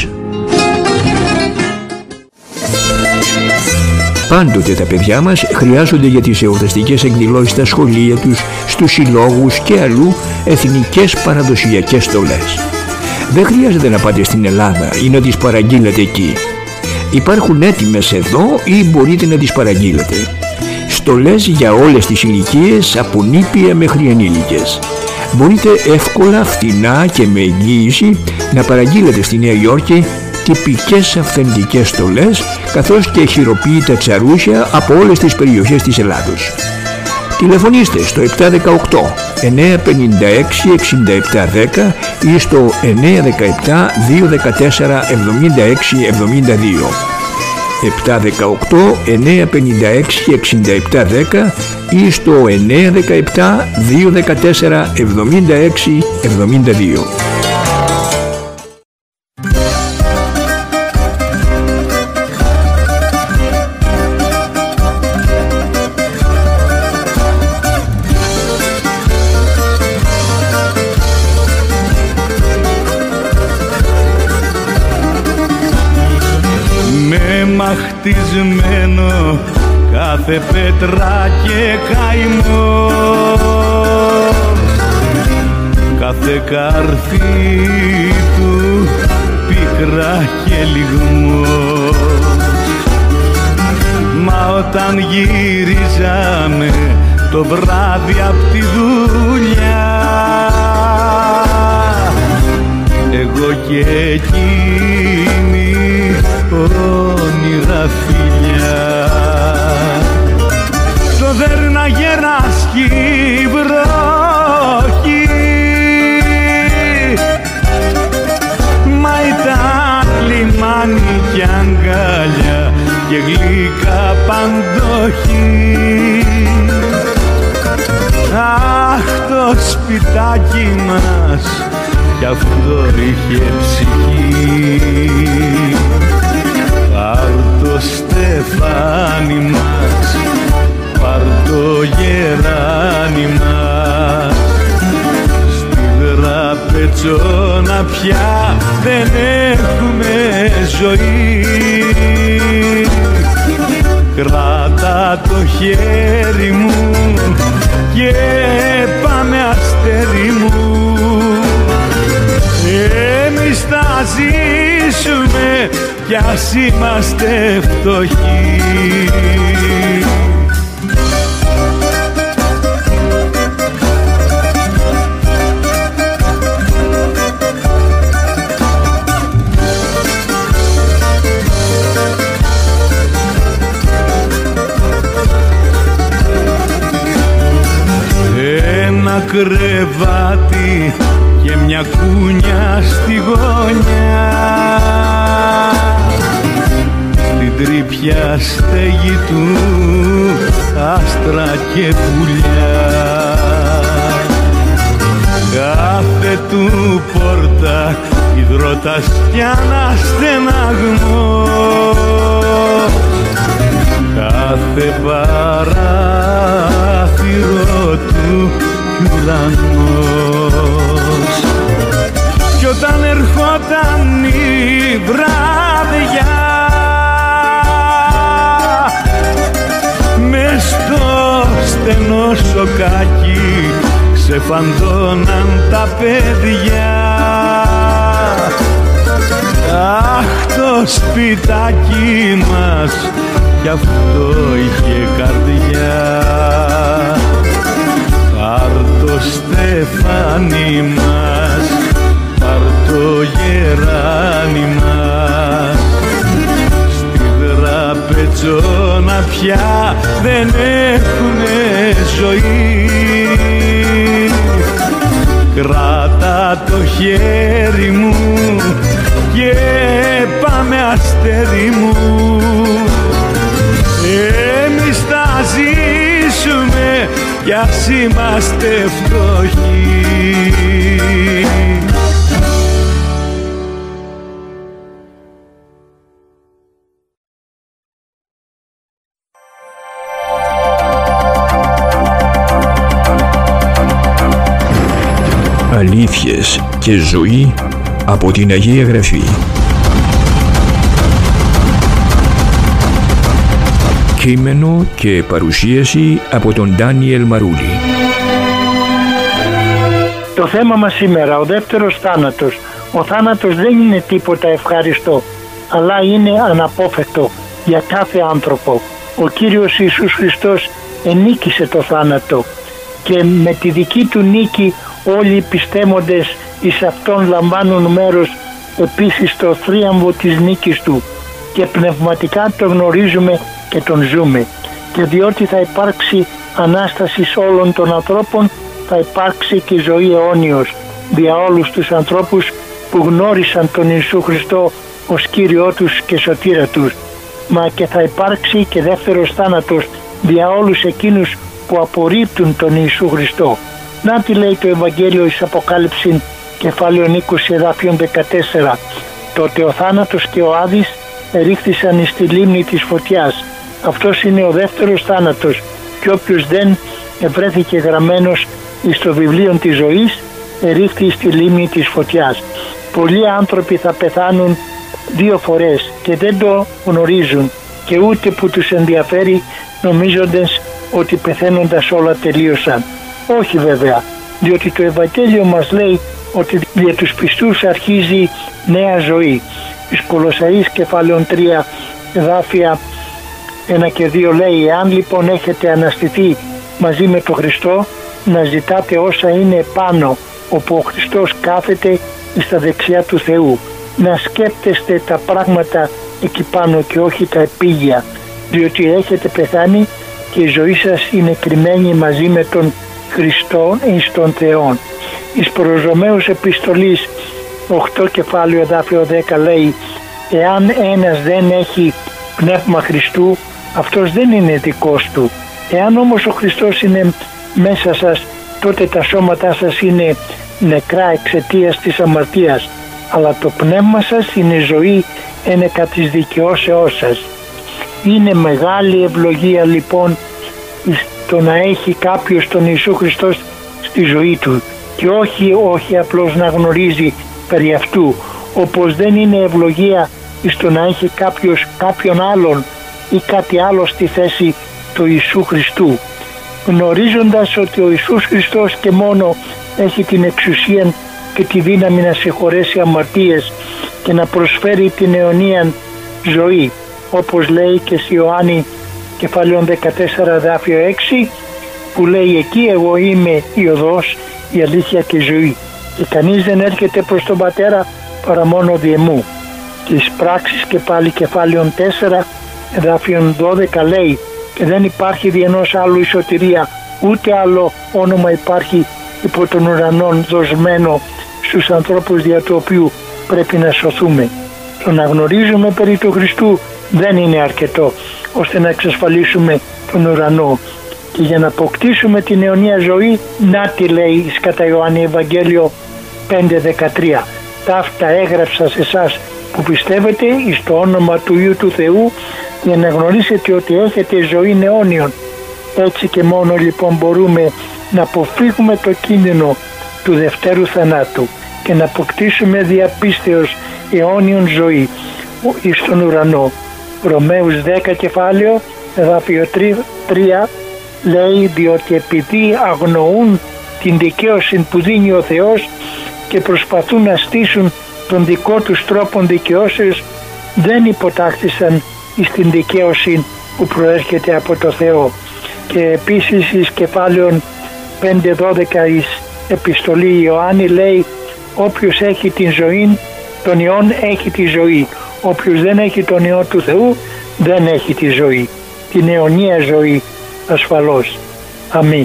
Πάντοτε τα παιδιά μας χρειάζονται για τις εορταστικές εκδηλώσεις στα σχολεία τους, στους συλλόγους και αλλού εθνικές παραδοσιακές στολές. Δεν χρειάζεται να πάτε στην Ελλάδα ή να τις παραγγείλετε εκεί. Υπάρχουν έτοιμες εδώ ή μπορείτε να τις παραγγείλετε. Στολές για όλες τις ηλικίες, από νήπια μέχρι ενήλικες. Μπορείτε εύκολα, φθηνά και με εγγύηση να παραγγείλετε στη Νέα Υόρκη τυπικές αυθεντικές στολές, καθώς και χειροποίητα τσαρούσια από όλες τις περιοχές της Ελλάδος. Τηλεφωνήστε στο 718 956 6710 ή στο 917 214 76 72. 718 956 6710 ή στο 917 214 76 72. Χτισμένο κάθε πέτρα και καημό, κάθε καρφί του πίκρα και λιγμό. Μα όταν γύριζαμε το βράδυ απ' τη δουλειά, εγώ και εκείνη όνειρα φιλιά, το δέρναγε ένα σκυβρόχι, μα ήταν και γλυκά παντοχή. Αχ, το σπιτάκι μας κι αυτό είχε ψυχή. Πάρ' το στεφάνι μας, πάρ' το γεράνι μας, στη Δραπετσόνα πια δεν έχουμε ζωή. Κράτα το χέρι μου και πάμε αστέρι μου, εμείς θα ζήσουμε κι ας είμαστε φτωχοί. Ένα κρεβάτι και μια κούνια στη γωνιά, στην τρύπια στέγη του άστρα και πουλιά. Κάθε του πόρτα υδροταστιάνα στεναγμό, κάθε παράθυρο του ουρανός. Κι όταν ερχόταν η βράδια, μες στο στενό σοκάκι ξεφαντώναν τα παιδιά. Αχ, το σπιτάκι μας κι αυτό είχε καρδιά. Πάρ' το στεφάνι μας, πάρ' το γεράνι μας, στη Δραπετσόνα πια δεν έχουμε ζωή. Κράτα το χέρι μου και πάμε αστέρι μου, εμείς θα ζήσουμε κι ας είμαστε φτωχοί. Αλήθειες και ζωή από την Αγία Γραφή. Κείμενο και παρουσίαση από τον Ντάνιελ Μαρούλη. Το θέμα μας σήμερα, ο δεύτερος θάνατος. Ο θάνατος δεν είναι τίποτα ευχάριστο, αλλά είναι αναπόφευκτο για κάθε άνθρωπο. Ο Κύριος Ιησούς Χριστός ενίκησε το θάνατο και με τη δική του νίκη όλοι οι πιστεύοντες εις Αυτόν λαμβάνουν μέρος επίσης στο θρίαμβο της νίκης Του και πνευματικά το γνωρίζουμε και τον ζούμε. Και διότι θα υπάρξει Ανάσταση όλων των ανθρώπων, θα υπάρξει και ζωή αιώνιος δια όλους τους ανθρώπους που γνώρισαν τον Ιησού Χριστό ως Κύριό τους και Σωτήρα τους. Μα και θα υπάρξει και δεύτερος θάνατος δια όλους εκείνους που απορρίπτουν τον Ιησού Χριστό. Να τι λέει το Ευαγγέλιο εις Αποκάλυψη κεφάλαιο 20 εδάφιον 14. Τότε ο θάνατος και ο Άδης ρίχθησαν εις τη λίμνη της φωτιάς. Αυτός είναι ο δεύτερος θάνατος και όποιος δεν ευρέθηκε γραμμένος εις το βιβλίο της ζωής ρίχθη στη λίμνη της φωτιάς. Πολλοί άνθρωποι θα πεθάνουν 2 φορές και δεν το γνωρίζουν και ούτε που τους ενδιαφέρει, νομίζοντας ότι πεθαίνοντας όλα τελείωσαν. Όχι βέβαια, διότι το Ευαγγέλιο μας λέει ότι για τους πιστούς αρχίζει νέα ζωή. Εις Κολοσσαείς κεφάλαιον 3 εδάφια 1 και 2 λέει: εάν λοιπόν έχετε αναστηθεί μαζί με τον Χριστό, να ζητάτε όσα είναι πάνω, όπου ο Χριστός κάθεται στα δεξιά του Θεού. Να σκέπτεστε τα πράγματα εκεί πάνω και όχι τα επίγεια, διότι έχετε πεθάνει και η ζωή σας είναι κρυμμένη μαζί με τον Χριστό εις τον Θεόν. Εις προς Ρωμαίους επιστολής 8 κεφάλαιο εδάφιο 10 λέει: εάν ένας δεν έχει Πνεύμα Χριστού, αυτός δεν είναι δικός του. Εάν όμως ο Χριστός είναι μέσα σας, τότε τα σώματά σας είναι νεκρά εξαιτίας της αμαρτίας, αλλά το πνεύμα σας είναι ζωή ένεκα της δικαιώσεώς σας. Είναι μεγάλη ευλογία λοιπόν το να έχει κάποιος τον Ιησού Χριστό στη ζωή του και όχι απλώς να γνωρίζει περί αυτού, όπως δεν είναι ευλογία στο να έχει κάποιος κάποιον άλλον ή κάτι άλλο στη θέση του Ιησού Χριστού, γνωρίζοντας ότι ο Ιησούς Χριστός και μόνο έχει την εξουσία και τη δύναμη να συγχωρέσει αμαρτίες και να προσφέρει την αιωνία ζωή, όπως λέει και στη Ιωάννη κεφάλαιο 14 δάφιο 6, που λέει εκεί εγώ είμαι η οδός, η αλήθεια και η ζωή και κανείς δεν έρχεται προς τον Πατέρα παρά μόνο δι' εμού. Τις πράξεις και πάλι κεφάλαιο 4 εδάφιον 12 λέει και δεν υπάρχει δι' ενός άλλου η σωτηρία, ούτε άλλο όνομα υπάρχει υπό τον ουρανόν δοσμένο στους ανθρώπους δια του οποίου πρέπει να σωθούμε. Το να γνωρίζουμε περί του Χριστού δεν είναι αρκετό ώστε να εξασφαλίσουμε τον ουρανό, και για να αποκτήσουμε την αιωνία ζωή, να τη λέει κατά Ιωάννη Ευαγγέλιο 5:13, ταύτα έγραψα σε εσάς που πιστεύετε εις το όνομα του Υιού του Θεού, για να γνωρίσετε ότι έχετε ζωή αιώνιον. Έτσι και μόνο λοιπόν μπορούμε να αποφύγουμε το κίνδυνο του δευτέρου θανάτου και να αποκτήσουμε διαπίστεως αιώνιον ζωή εις τον ουρανό. Ρωμαίους 10 κεφάλαιο εδάφιο 3 λέει, διότι επειδή αγνοούν την δικαίωση που δίνει ο Θεός και προσπαθούν να στήσουν τον δικό τους τρόπο δικαιώσεως, δεν υποτάχθησαν στην δικαίωση που προέρχεται από το Θεό. Και επίσης εις κεφάλαιον 5:12 εις επιστολή Ιωάννη λέει, όποιος έχει την ζωή, τον Υιόν έχει τη ζωή. Όποιος δεν έχει τον Υιό του Θεού δεν έχει τη ζωή, την αιωνία ζωή ασφαλώς. Αμήν.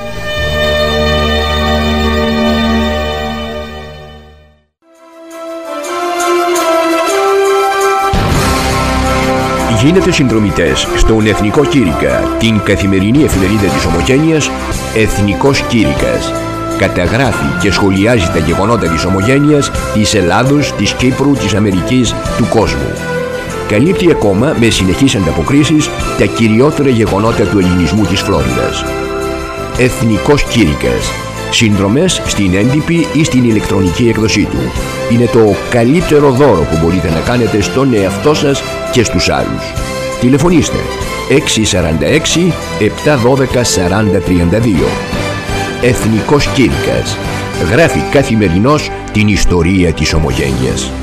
Γίνετε συνδρομητές στον Εθνικό Κήρυκα, την καθημερινή εφημερίδα της Ομογένειας Εθνικός Κήρυκας. Καταγράφει και σχολιάζει τα γεγονότα της Ομογένειας, της Ελλάδος, της Κύπρου, της Αμερικής, του κόσμου. Καλύπτει ακόμα με συνεχείς ανταποκρίσεις τα κυριότερα γεγονότα του ελληνισμού της Φλόριδας. Εθνικός Κήρυκας. Συνδρομές στην έντυπη ή στην ηλεκτρονική έκδοσή του. Είναι το καλύτερο δώρο που μπορείτε να κάνετε στον εαυτό σας και στους άλλους. Τηλεφωνήστε 646 712 4032. Εθνικός Κήρυκας. Γράφει καθημερινώς την ιστορία της Ομογένειας.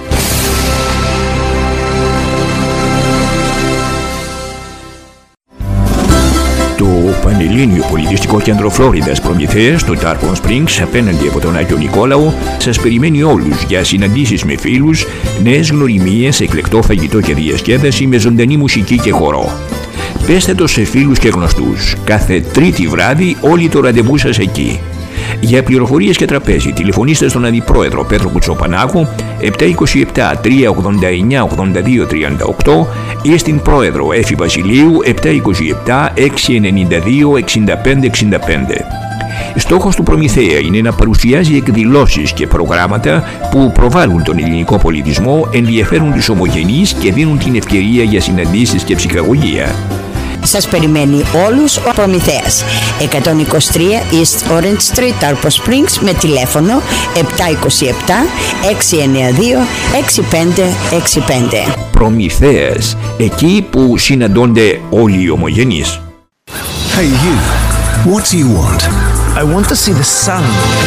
Το Πανελλήνιο Πολιτιστικό Κέντρο Φλόριδας Προμηθέας στο Tarpon Springs, απέναντι από τον Άγιο Νικόλαο, σας περιμένει όλους για συναντήσεις με φίλους, νέες γνωριμίες, εκλεκτό φαγητό και διασκέδαση με ζωντανή μουσική και χορό. Πέστε το σε φίλους και γνωστούς. Κάθε Τρίτη βράδυ όλοι το ραντεβού σας εκεί. Για πληροφορίες και τραπέζι τηλεφωνήστε στον Αντιπρόεδρο Πέτρο Κουτσοπανάκου 727 389 8238 ή στην Πρόεδρο Έφη Βασιλείου 727 692 6565. Στόχος του Προμηθέα είναι να παρουσιάζει εκδηλώσεις και προγράμματα που προβάλλουν τον ελληνικό πολιτισμό, ενδιαφέρουν τους ομογενείς και δίνουν την ευκαιρία για συναντήσεις και ψυχαγωγία. Σας περιμένει όλους ο Προμηθέας. 123 East Orange Street, Tarpon Springs, με τηλέφωνο 727 692 6565. Προμηθέας, εκεί που συναντώνται όλοι οι ομογενείς. Hey you, what do you want? I want to see the sun.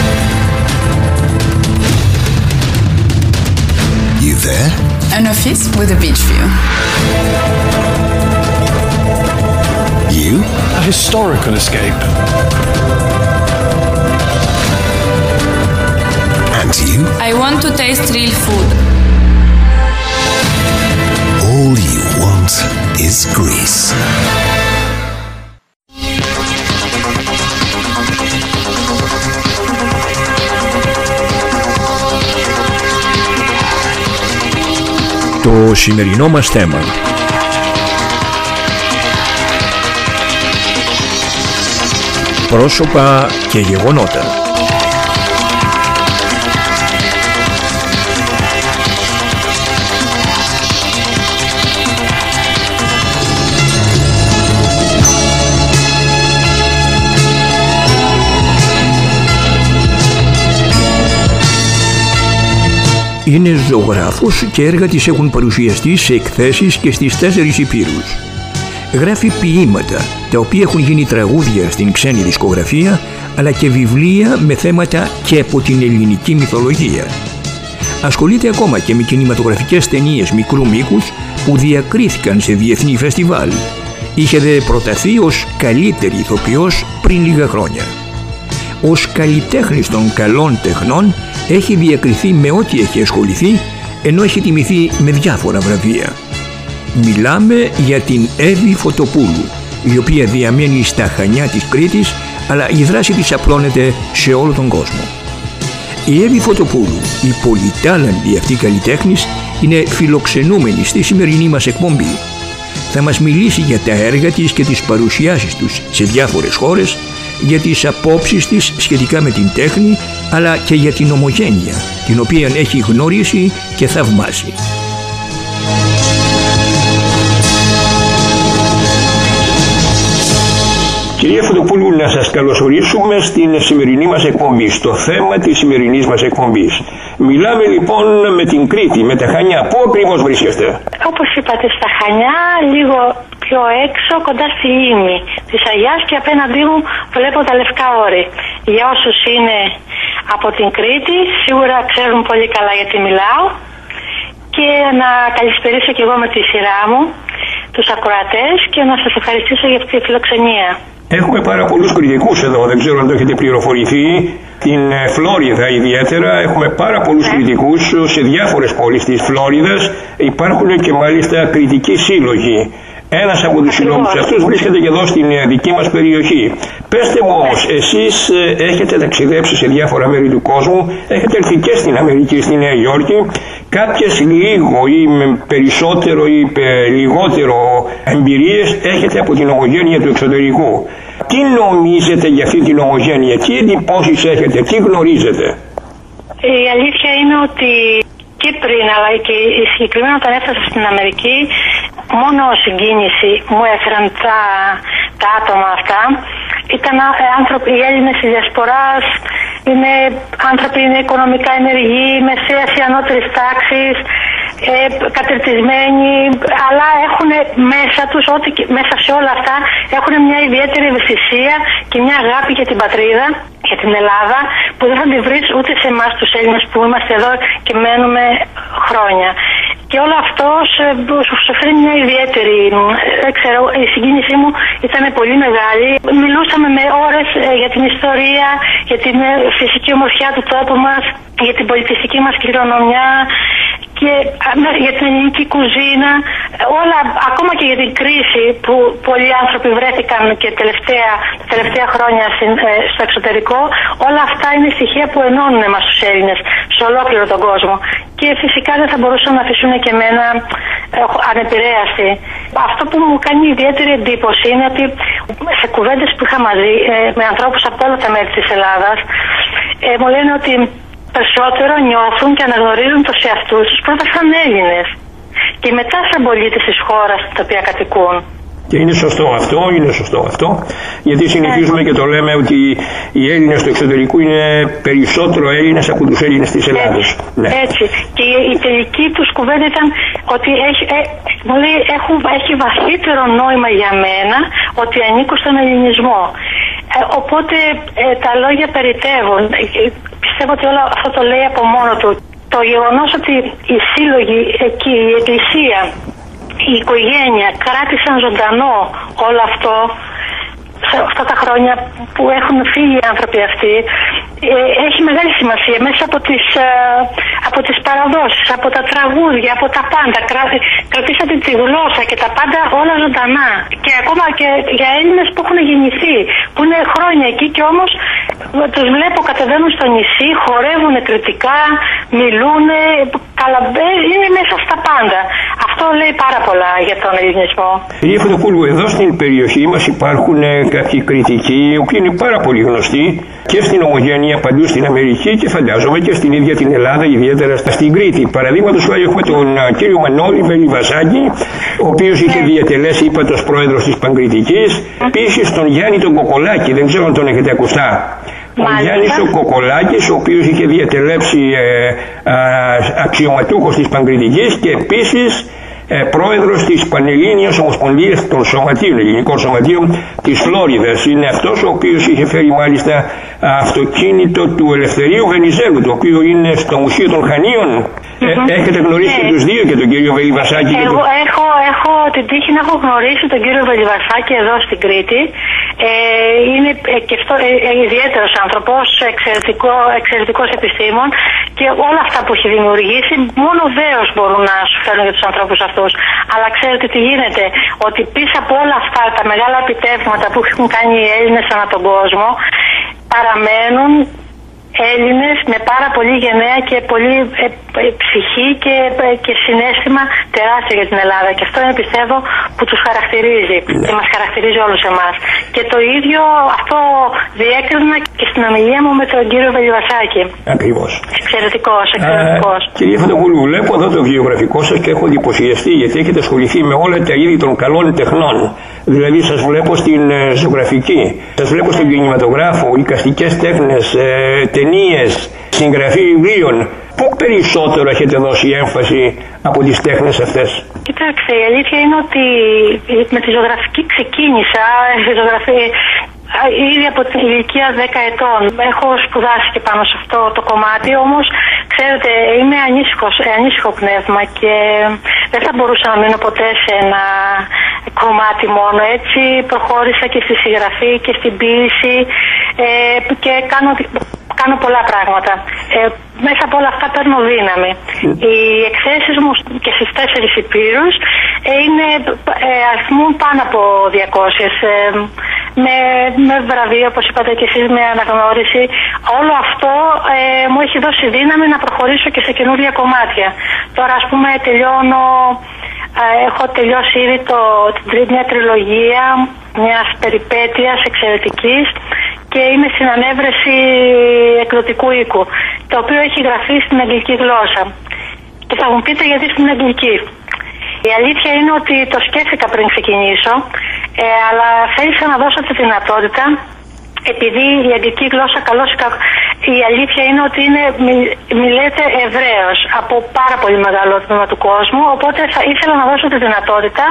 You there? An office with a beach view. You? A historical escape. And you? I want to taste real food. All you want is Greece. Το σημερινό μας θέμα: πρόσωπα και γεγονότα. Είναι ζωγράφος και έργα της έχουν παρουσιαστεί σε εκθέσεις και στις 4 υπήρους. Γράφει ποίηματα, τα οποία έχουν γίνει τραγούδια στην ξένη δισκογραφία, αλλά και βιβλία με θέματα και από την ελληνική μυθολογία. Ασχολείται ακόμα και με κινηματογραφικές ταινίες μικρού μήκους που διακρίθηκαν σε διεθνή φεστιβάλ. Είχε δε προταθεί ως καλύτερη ηθοποιός πριν λίγα χρόνια. Ως καλλιτέχνης των καλών τεχνών έχει διακριθεί με ό,τι έχει ασχοληθεί, ενώ έχει τιμηθεί με διάφορα βραβεία. Μιλάμε για την Εύη Φωτοπούλου, η οποία διαμένει στα Χανιά της Κρήτης, αλλά η δράση της απλώνεται σε όλο τον κόσμο. Η Εύη Φωτοπούλου, η πολυτάλαντη αυτή καλλιτέχνης, είναι φιλοξενούμενη στη σημερινή μας εκπομπή. Θα μας μιλήσει για τα έργα της και τις παρουσιάσεις τους σε διάφορες χώρες, για τις απόψεις της σχετικά με την τέχνη, αλλά και για την ομογένεια, την οποία έχει γνωρίσει και θαυμάσει. Κυρία Φωτοπούλου, να σας καλωσορίσουμε στην σημερινή μας εκπομπή, στο θέμα της σημερινής μας εκπομπής. Μιλάμε λοιπόν με την Κρήτη, με τα Χανιά. Πού ακριβώς βρίσκεστε? Όπως είπατε, στα Χανιά, λίγο πιο έξω, κοντά στη λίμνη της Αγιάς, και απέναντί μου βλέπω τα Λευκά Όρη. Για όσους είναι από την Κρήτη, σίγουρα ξέρουν πολύ καλά γιατί μιλάω. Και να καλησπερίσω και εγώ με τη σειρά μου τους ακροατές και να σας ευχαριστήσω για αυτή τη φιλοξενία. Έχουμε πάρα πολλούς κριτικούς εδώ, δεν ξέρω αν το έχετε πληροφορηθεί. Την Φλόριδα ιδιαίτερα έχουμε πάρα πολλούς κριτικούς σε διάφορες πόλεις της Φλόριδας. Υπάρχουν και μάλιστα κριτικοί σύλλογοι. Ένας από τους συλλόγους αυτούς βρίσκεται και εδώ στην δική μας περιοχή. Πέστε μου όμως, εσείς έχετε ταξιδέψει σε διάφορα μέρη του κόσμου, έχετε έρθει και στην Αμερική, στη Νέα Υόρκη, κάποιες λίγο ή περισσότερο ή λιγότερο εμπειρίες έχετε από την ομογένεια του εξωτερικού. Τι νομίζετε για αυτή την ομογένεια, τι εντυπώσεις έχετε, τι γνωρίζετε? Η αλήθεια είναι ότι και πριν, αλλά και συγκεκριμένα όταν έφτασα στην Αμερική, μόνο συγκίνηση μου έφεραν τα άτομα αυτά. Ήταν άνθρωποι, οι Έλληνες της Διασποράς, είναι άνθρωποι, είναι οικονομικά ενεργοί, μεσαίας ή ανώτερης τάξης, κατερτισμένοι, αλλά έχουν μέσα τους, μέσα σε όλα αυτά, έχουν μια ιδιαίτερη ευαισθησία και μια αγάπη για την πατρίδα, για την Ελλάδα, που δεν θα τη βρεις ούτε σε εμάς τους Έλληνες που είμαστε εδώ και μένουμε χρόνια. Και όλο αυτό σου φέρνει μια ιδιαίτερη, ξέρω, η συγκίνησή μου ήταν πολύ μεγάλη. Μιλούσαμε με ώρες για την ιστορία, για την φυσική ομορφιά του τόπου μας, για την πολιτιστική μας κληρονομιά και για την ελληνική κουζίνα, όλα, ακόμα και για την κρίση που πολλοί άνθρωποι βρέθηκαν και τα τελευταία χρόνια στο εξωτερικό. Όλα αυτά είναι στοιχεία που ενώνουν εμάς τους Έλληνες σε ολόκληρο τον κόσμο. Και φυσικά δεν θα μπορούσαν να αφήσουν και εμένα ανεπηρέαστη. Αυτό που μου κάνει ιδιαίτερη εντύπωση είναι ότι σε κουβέντες που είχα μαζί με ανθρώπους από όλα τα μέρη της Ελλάδας, μου λένε ότι περισσότερο νιώθουν και αναγνωρίζουν τους εαυτούς τους πρώτα σαν Έλληνες και μετά σαν πολίτες της χώρας στην οποία κατοικούν. Και είναι σωστό αυτό, γιατί συνηθίζουμε και το λέμε ότι οι Έλληνες του εξωτερικού είναι περισσότερο Έλληνες από τους Έλληνες της Ελλάδας. Έτσι. Και η τελική τους κουβέντα ήταν ότι μου λέει, έχει βαθύτερο νόημα για μένα ότι ανήκω στον ελληνισμό. Οπότε τα λόγια περιττεύουν. Πιστεύω ότι όλο αυτό το λέει από μόνο του. Το γεγονός ότι οι σύλλογοι εκεί, η εκκλησία, η οικογένεια κράτησαν ζωντανό όλο αυτό αυτά τα χρόνια που έχουν φύγει οι άνθρωποι αυτοί, έχει μεγάλη σημασία μέσα από τις παραδόσεις, από τα τραγούδια, από τα πάντα. Κρατήσατε τη γλώσσα και τα πάντα όλα ζωντανά. Και ακόμα και για Έλληνες που έχουν γεννηθεί, που είναι χρόνια εκεί και όμως τους βλέπω κατεβαίνουν στο νησί, χορεύουν κριτικά, μιλούν, είναι μέσα στα πάντα. Αυτό λέει πάρα πολλά για τον ελληνισμό. Κύριε Φωτοπούλου, εδώ στην περιοχή μας υπάρχουν κάποιοι κριτικοί, οι οποίοι είναι πάρα πολύ γνωστοί και στην Ομογένεια παντού στην Αμερική και φαντάζομαι και στην ίδια την Ελλάδα, ιδιαίτερα στην Κρήτη. Παραδείγματος χάρη έχουμε τον κύριο Μανώλη Βελιβασάκη, ο οποίος είχε διατελέσει ύπατος πρόεδρος της Παγκριτικής. Επίσης τον Γιάννη τον Κοκολάκη, δεν ξέρω αν τον έχετε ακουστά. Ο Γιάννης ο Κοκολάκης, ο οποίος είχε διατελέψει αξιωματούχος της Παγκριτικής και επίσης πρόεδρος της Πανελλήνιας Ομοσπονδίας των Σωματείων, Ελληνικών Σωματείων της Φλόριδας. Είναι αυτός ο οποίος είχε φέρει μάλιστα αυτοκίνητο του Ελευθερίου Βενιζέλου, το οποίο είναι στο Μουσείο των Χανίων. Έχετε γνωρίσει και τους δύο, και τον κύριο Βελιβασάκη? Εγώ έχω την τύχη να έχω γνωρίσει τον κύριο Βελιβασάκη εδώ στην Κρήτη. Είναι και αυτό ιδιαίτερος άνθρωπος, εξαιρετικός επιστήμον, και όλα αυτά που έχει δημιουργήσει μόνο δέος μπορούν να σου φέρουν για τους ανθρώπους αυτούς. Αλλά ξέρετε τι γίνεται, ότι πίσω από όλα αυτά τα μεγάλα επιτεύγματα που έχουν κάνει οι Έλληνες ανά τον κόσμο, παραμένουν Έλληνες με πάρα πολύ γενναία και πολύ ψυχή και συναίσθημα τεράστιο για την Ελλάδα. Και αυτό είναι, πιστεύω, που τους χαρακτηρίζει και μας χαρακτηρίζει όλους εμάς. Και το ίδιο αυτό διέκρινα και στην ομιλία μου με τον κύριο Βελιβασάκη. Ακριβώς. Εξαιρετικός. Κύριε Φωτοπούλου, βλέπω εδώ το βιογραφικό σας και έχω εντυπωσιαστεί, γιατί έχετε ασχοληθεί με όλα τα είδη των καλών τεχνών. Δηλαδή σας βλέπω στην ζωγραφική, σας βλέπω στον κινηματογράφο, εικαστικές τέχνες, ταινίες, συγγραφή βιβλίων. Πού περισσότερο έχετε δώσει έμφαση από τις τέχνες αυτές? Κοιτάξτε, η αλήθεια είναι ότι με τη ζωγραφική ξεκίνησα, ήδη από την ηλικία 10 ετών. Έχω σπουδάσει και πάνω σε αυτό το κομμάτι, όμως ξέρετε, είμαι ανήσυχο πνεύμα και δεν θα μπορούσα να μείνω ποτέ σε ένα κομμάτι μόνο. Έτσι προχώρησα και στη συγγραφή και στην ποίηση και κάνω πολλά πράγματα. Μέσα από όλα αυτά παίρνω δύναμη. Οι εκθέσεις μου και στις 4 υπήρους αριθμούν πάνω από 200. Με βραβείο, όπως είπατε και εσείς, με αναγνώριση. Όλο αυτό μου έχει δώσει δύναμη να προχωρήσω και σε καινούργια κομμάτια. Τώρα, ας πούμε, έχω τελειώσει ήδη μια τριλογία μιας περιπέτειας εξαιρετικής και είμαι στην ανέβρεση εκδοτικού οίκου, το οποίο έχει γραφεί στην αγγλική γλώσσα. Και θα μου πείτε γιατί στην αγγλική. Η αλήθεια είναι ότι το σκέφτηκα πριν ξεκινήσω, αλλά θέλησα να δώσω τη δυνατότητα, επειδή η αγγλική γλώσσα η αλήθεια είναι ότι μιλείται ευρέως από πάρα πολύ μεγάλο τμήμα του κόσμου, οπότε θα ήθελα να δώσω τη δυνατότητα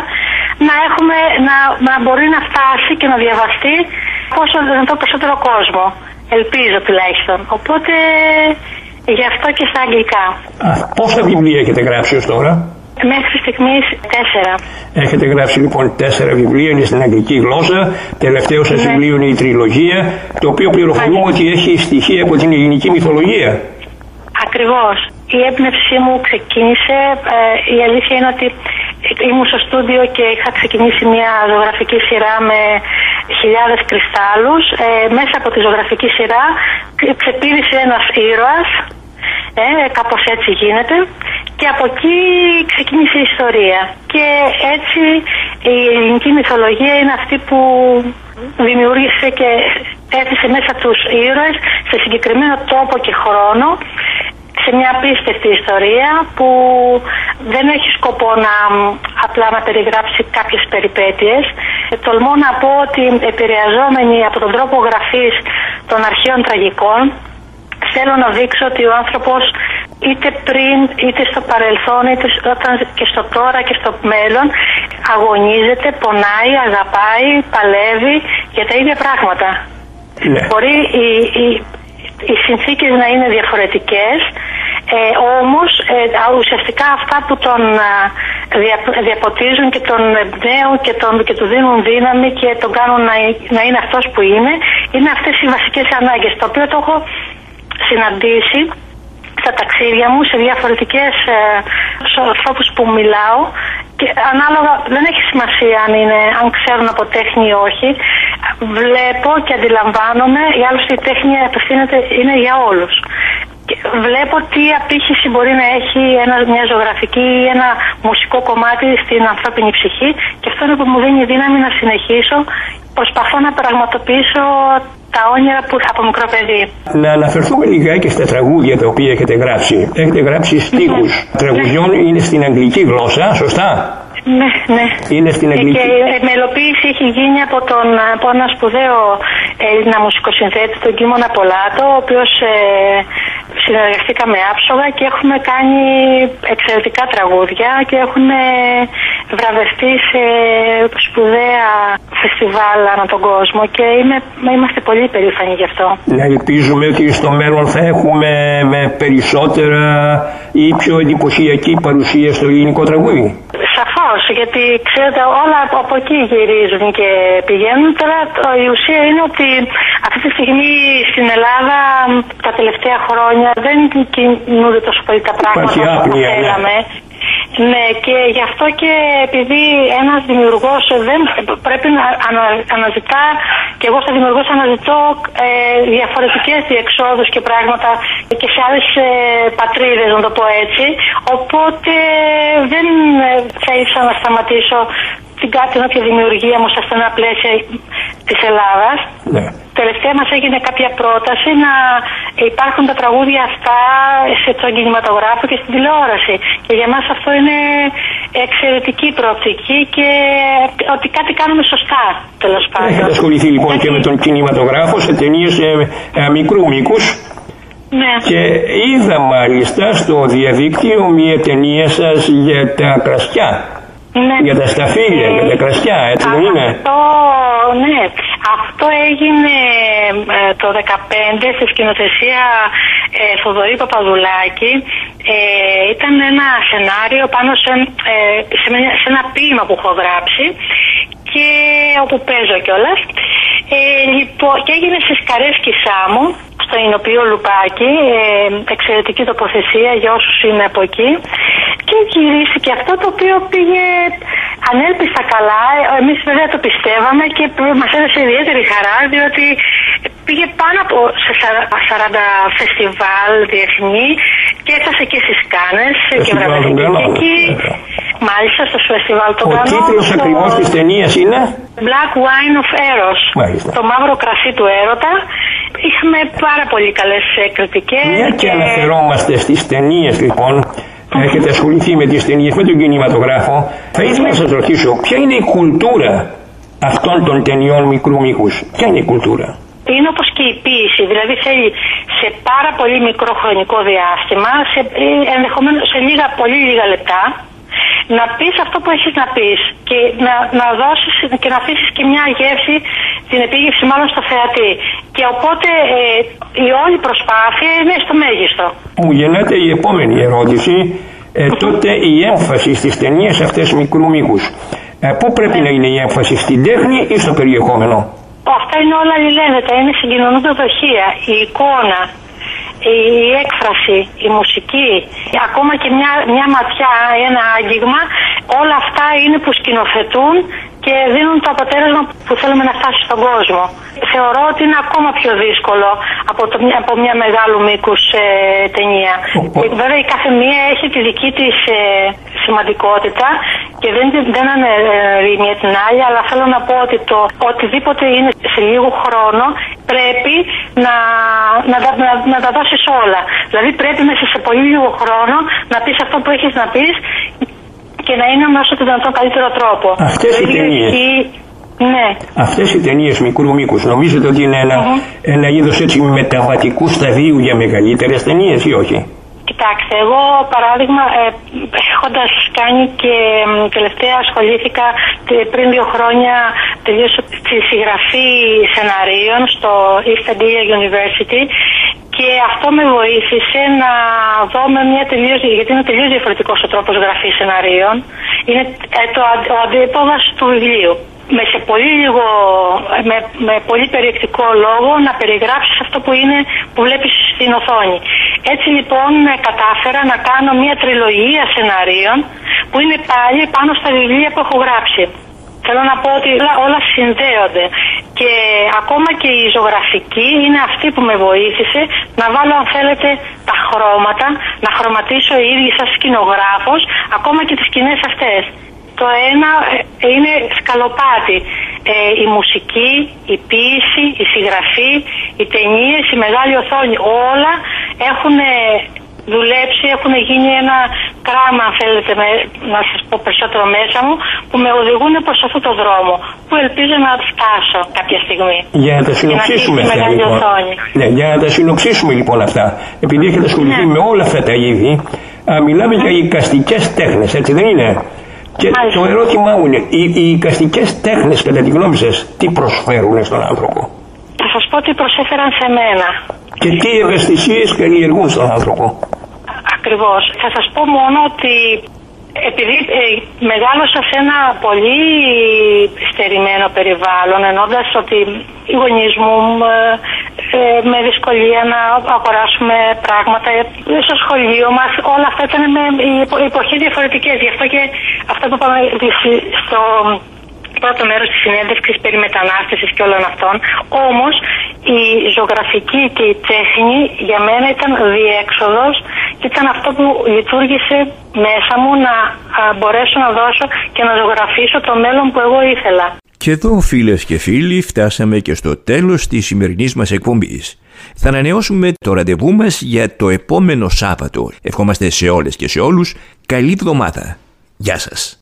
να μπορεί να φτάσει και να διαβαστεί όσο δυνατό περισσότερο κόσμο. Ελπίζω τουλάχιστον. Οπότε γι' αυτό και στα αγγλικά. Πόσα βιβλία έχετε γράψει ως τώρα? Μέχρι στιγμής 4. Έχετε γράψει λοιπόν 4 βιβλία, είναι στην αγγλική γλώσσα. Τελευταίο σας βιβλίο είναι η τριλογία, το οποίο πληροφορούμε ότι έχει στοιχεία από την ελληνική μυθολογία. Ακριβώς. Η έμπνευσή μου ξεκίνησε, η αλήθεια είναι ότι ήμουν στο στούντιο και είχα ξεκινήσει μια ζωγραφική σειρά με χιλιάδες κρυστάλλους. Μέσα από τη ζωγραφική σειρά ξεπήδησε ένας ήρωας, κάπως έτσι γίνεται, και από εκεί ξεκίνησε η ιστορία. Και έτσι η ελληνική μυθολογία είναι αυτή που δημιούργησε και έθεσε μέσα τους ήρωες σε συγκεκριμένο τόπο και χρόνο, σε μια απίστευτη ιστορία που δεν έχει σκοπό απλά να περιγράψει κάποιες περιπέτειες. Τολμώ να πω ότι επηρεαζόμενοι από τον τρόπο γραφής των αρχαίων τραγικών, θέλω να δείξω ότι ο άνθρωπος είτε πριν, είτε στο παρελθόν, είτε και στο τώρα και στο μέλλον, αγωνίζεται, πονάει, αγαπάει, παλεύει για τα ίδια πράγματα. Μπορεί οι συνθήκες να είναι διαφορετικές, όμως ουσιαστικά αυτά που τον διαποτίζουν και τον εμπνέουν και του δίνουν δύναμη και τον κάνουν να είναι αυτός που είναι αυτές οι βασικές ανάγκες, το οποίο το έχω συναντήσει στα ταξίδια μου σε διαφορετικές ανθρώπους που μιλάω και ανάλογα δεν έχει σημασία αν ξέρουν από τέχνη ή όχι. Βλέπω και αντιλαμβάνομαι, ή άλλωστε η τέχνη είναι για όλους. Βλέπω τι απήχηση μπορεί να έχει μια ζωγραφική ή ένα μουσικό κομμάτι στην ανθρώπινη ψυχή και αυτό είναι που μου δίνει δύναμη να συνεχίσω. Προσπαθώ να πραγματοποιήσω τα όνειρα που από μικρό παιδί. Να αναφερθούμε λιγάκι στα τραγούδια τα οποία έχετε γράψει. Έχετε γράψει στίχους τραγουδιών, είναι στην αγγλική γλώσσα, σωστά? Ναι. Είναι στην αγγλική. Και η μελοποίηση έχει γίνει από ένα σπουδαίο Έλληνα μουσικοσυνθέτη, τον Κίμωνα Πολάτο, ο οποίος συνεργαστήκαμε άψογα και έχουμε κάνει εξαιρετικά τραγούδια και έχουν βραβευτεί σε σπουδαία φεστιβάλ ανά τον κόσμο και είμαστε πολύ περήφανοι γι' αυτό. Να ελπίζουμε ότι στο μέλλον θα έχουμε με περισσότερα ή πιο εντυπωσιακή παρουσία στο ελληνικό τραγούδι. Σαφώς, γιατί ξέρετε όλα από εκεί γυρίζουν και πηγαίνουν. Τώρα η ουσία είναι ότι αυτή τη στιγμή στην Ελλάδα τα τελευταία χρόνια δεν κινούνται τόσο πολύ τα πράγματα όσο θα θέλαμε. Ναι, και γι' αυτό και επειδή ένας δημιουργός δεν πρέπει να αναζητά, και εγώ σαν δημιουργός αναζητώ διαφορετικές διεξόδους και πράγματα και σε άλλες πατρίδες, να το πω έτσι, οπότε δεν θα ήθελα να σταματήσω την όποια δημιουργία μου στα στενά πλαίσια της Ελλάδας. Ναι. Τελευταία μας έγινε κάποια πρόταση να υπάρχουν τα τραγούδια αυτά στον κινηματογράφο και στην τηλεόραση. Και για μας αυτό είναι εξαιρετική προοπτική και ότι κάτι κάνουμε σωστά, τέλος πάντων. Έχετε ασχοληθεί λοιπόν και με τον κινηματογράφο σε ταινίες μικρού μήκους. Ναι. Και είδα μάλιστα στο διαδίκτυο μια ταινία σας για τα κρασιά. Ναι. Για τα σταφύλια, για τα κρασιά, έτσι δεν είναι? Ναι, αυτό έγινε το 2015 στη σκηνοθεσία Θοδωρή Παπαδουλάκη. Ήταν ένα σενάριο πάνω σε ένα ποίημα που έχω γράψει και όπου παίζω κιόλας. Λοιπόν, και έγινε σε Σκαρέσκη Σάμου, στο Ηνοποιείο Λουπάκη, εξαιρετική τοποθεσία για όσους είναι από εκεί. Και γυρίστηκε αυτό το οποίο πήγε ανέλπιστα καλά. Εμείς βέβαια το πιστεύαμε και μας έδωσε ιδιαίτερη χαρά, διότι πήγε πάνω από 40 φεστιβάλ διεθνή και έφτασε και στις Κάνες και βραβευτήκε εκεί. Μάλιστα στο φεστιβάλ των Κανών. Ο τίτλος ακριβώς της ταινίας είναι Black Wine of Eros. Μάλιστα. Το μαύρο κρασί του έρωτα. Είχαμε πάρα πολύ καλές κριτικές. Μια και αναφερόμαστε στις ταινίες λοιπόν. Έχετε ασχοληθεί με τις ταινίες, με τον κινηματογράφο. Θα ήθελα να σας ρωτήσω, ποια είναι η κουλτούρα αυτών των ταινιών μικρού μήκους? Ποια είναι η κουλτούρα? Είναι όπως και η ποίηση, δηλαδή θέλει σε πάρα πολύ μικρό χρονικό διάστημα, ενδεχομένως σε πολύ λίγα λεπτά, να πεις αυτό που έχεις να πεις και να δώσεις και να αφήσεις και μια γεύση, την επίγευση μάλλον στο θεατή. Και οπότε η όλη προσπάθεια είναι στο μέγιστο. Μου γεννάται η επόμενη ερώτηση, τότε η έμφαση στις ταινίες αυτές μικρού μήκους. Πού πρέπει να είναι η έμφαση, στην τέχνη ή στο περιεχόμενο? Αυτά είναι όλα αλληλένδετα, είναι συγκοινωνούντα δοχεία, η εικόνα, η έκφραση, η μουσική, ακόμα και μια ματιά, ένα άγγιγμα, όλα αυτά είναι που σκηνοθετούν και δίνουν το αποτέλεσμα που θέλουμε να φτάσει στον κόσμο. Θεωρώ ότι είναι ακόμα πιο δύσκολο από μια μεγάλου μήκους ταινία. Βέβαια η κάθε μία έχει τη δική της σημαντικότητα και δεν αναιρεί μία την άλλη, αλλά θέλω να πω ότι οτιδήποτε είναι σε λίγο χρόνο πρέπει να τα δώσεις όλα. Δηλαδή πρέπει μέσα σε πολύ λίγο χρόνο να πεις αυτό που έχεις να πεις και να είναι με όσο το δυνατόν καλύτερο τρόπο. Αυτές οι ταινίες, ναι. Αυτές οι ταινίες μικρού μήκους νομίζετε ότι είναι ένα είδος έτσι μεταβατικού σταδίου για μεγαλύτερες ταινίες ή όχι? Κοιτάξτε, εγώ παράδειγμα έχοντας κάνει και τελευταία ασχολήθηκα πριν 2 χρόνια, τελείωσα τη συγγραφή σεναρίων στο East Anglia University και αυτό με βοήθησε να δω γιατί είναι τελείως διαφορετικός ο τρόπος γραφής σεναρίων. Είναι ο αντίποδας του βιβλίου. με πολύ περιεκτικό λόγο να περιγράψεις αυτό που βλέπεις στην οθόνη. Έτσι λοιπόν κατάφερα να κάνω μια τριλογία σεναρίων που είναι πάλι πάνω στα βιβλία που έχω γράψει. Θέλω να πω ότι όλα συνδέονται και ακόμα και η ζωγραφική είναι αυτή που με βοήθησε να βάλω, αν θέλετε, τα χρώματα, να χρωματίσω η ίδια σαν σκηνογράφος, ακόμα και τις σκηνές αυτές. Το ένα είναι σκαλοπάτι. Η μουσική, η ποίηση, η συγγραφή, οι ταινίες, η μεγάλη οθόνη, όλα έχουν δουλέψει, έχουν γίνει ένα κράμα, αν θέλετε να σας πω περισσότερο μέσα μου, που με οδηγούν προς αυτόν τον δρόμο, που ελπίζω να φτάσω κάποια στιγμή. Για να τα συνοψίσουμε αυτά λοιπόν. Ναι, για να τα συνοψίσουμε λοιπόν αυτά, επειδή έχετε ασχοληθεί με όλα αυτά τα είδη, μιλάμε για εικαστικές τέχνες, έτσι δεν είναι? Και το ερώτημά μου είναι, οι εικαστικές τέχνες κατά τη γνώμη σας τι προσφέρουν στον άνθρωπο? Θα σας πω τι προσέφεραν σε μένα. Και τι ευαισθησίες καλλιεργούν στον άνθρωπο? Ακριβώς. Θα σας πω μόνο ότι επειδή μεγάλωσα σε ένα πολύ στερημένο περιβάλλον, εννοώντας ότι οι γονείς μου με δυσκολία να αγοράσουμε πράγματα στο σχολείο μας, όλα αυτά ήταν με εποχές διαφορετικές. Γι' αυτό και αυτό που είπαμε στο πρώτο μέρος της συνέντευξης περί μετανάστευσης και όλων αυτών, όμως η ζωγραφική και η τέχνη για μένα ήταν διέξοδος και ήταν αυτό που λειτουργήσε μέσα μου να μπορέσω να δώσω και να ζωγραφίσω το μέλλον που εγώ ήθελα. Και εδώ, φίλες και φίλοι, φτάσαμε και στο τέλος της σημερινής μας εκπομπής. Θα ανανεώσουμε το ραντεβού μας για το επόμενο Σάββατο. Ευχόμαστε σε όλες και σε όλους καλή εβδομάδα. Γεια σας.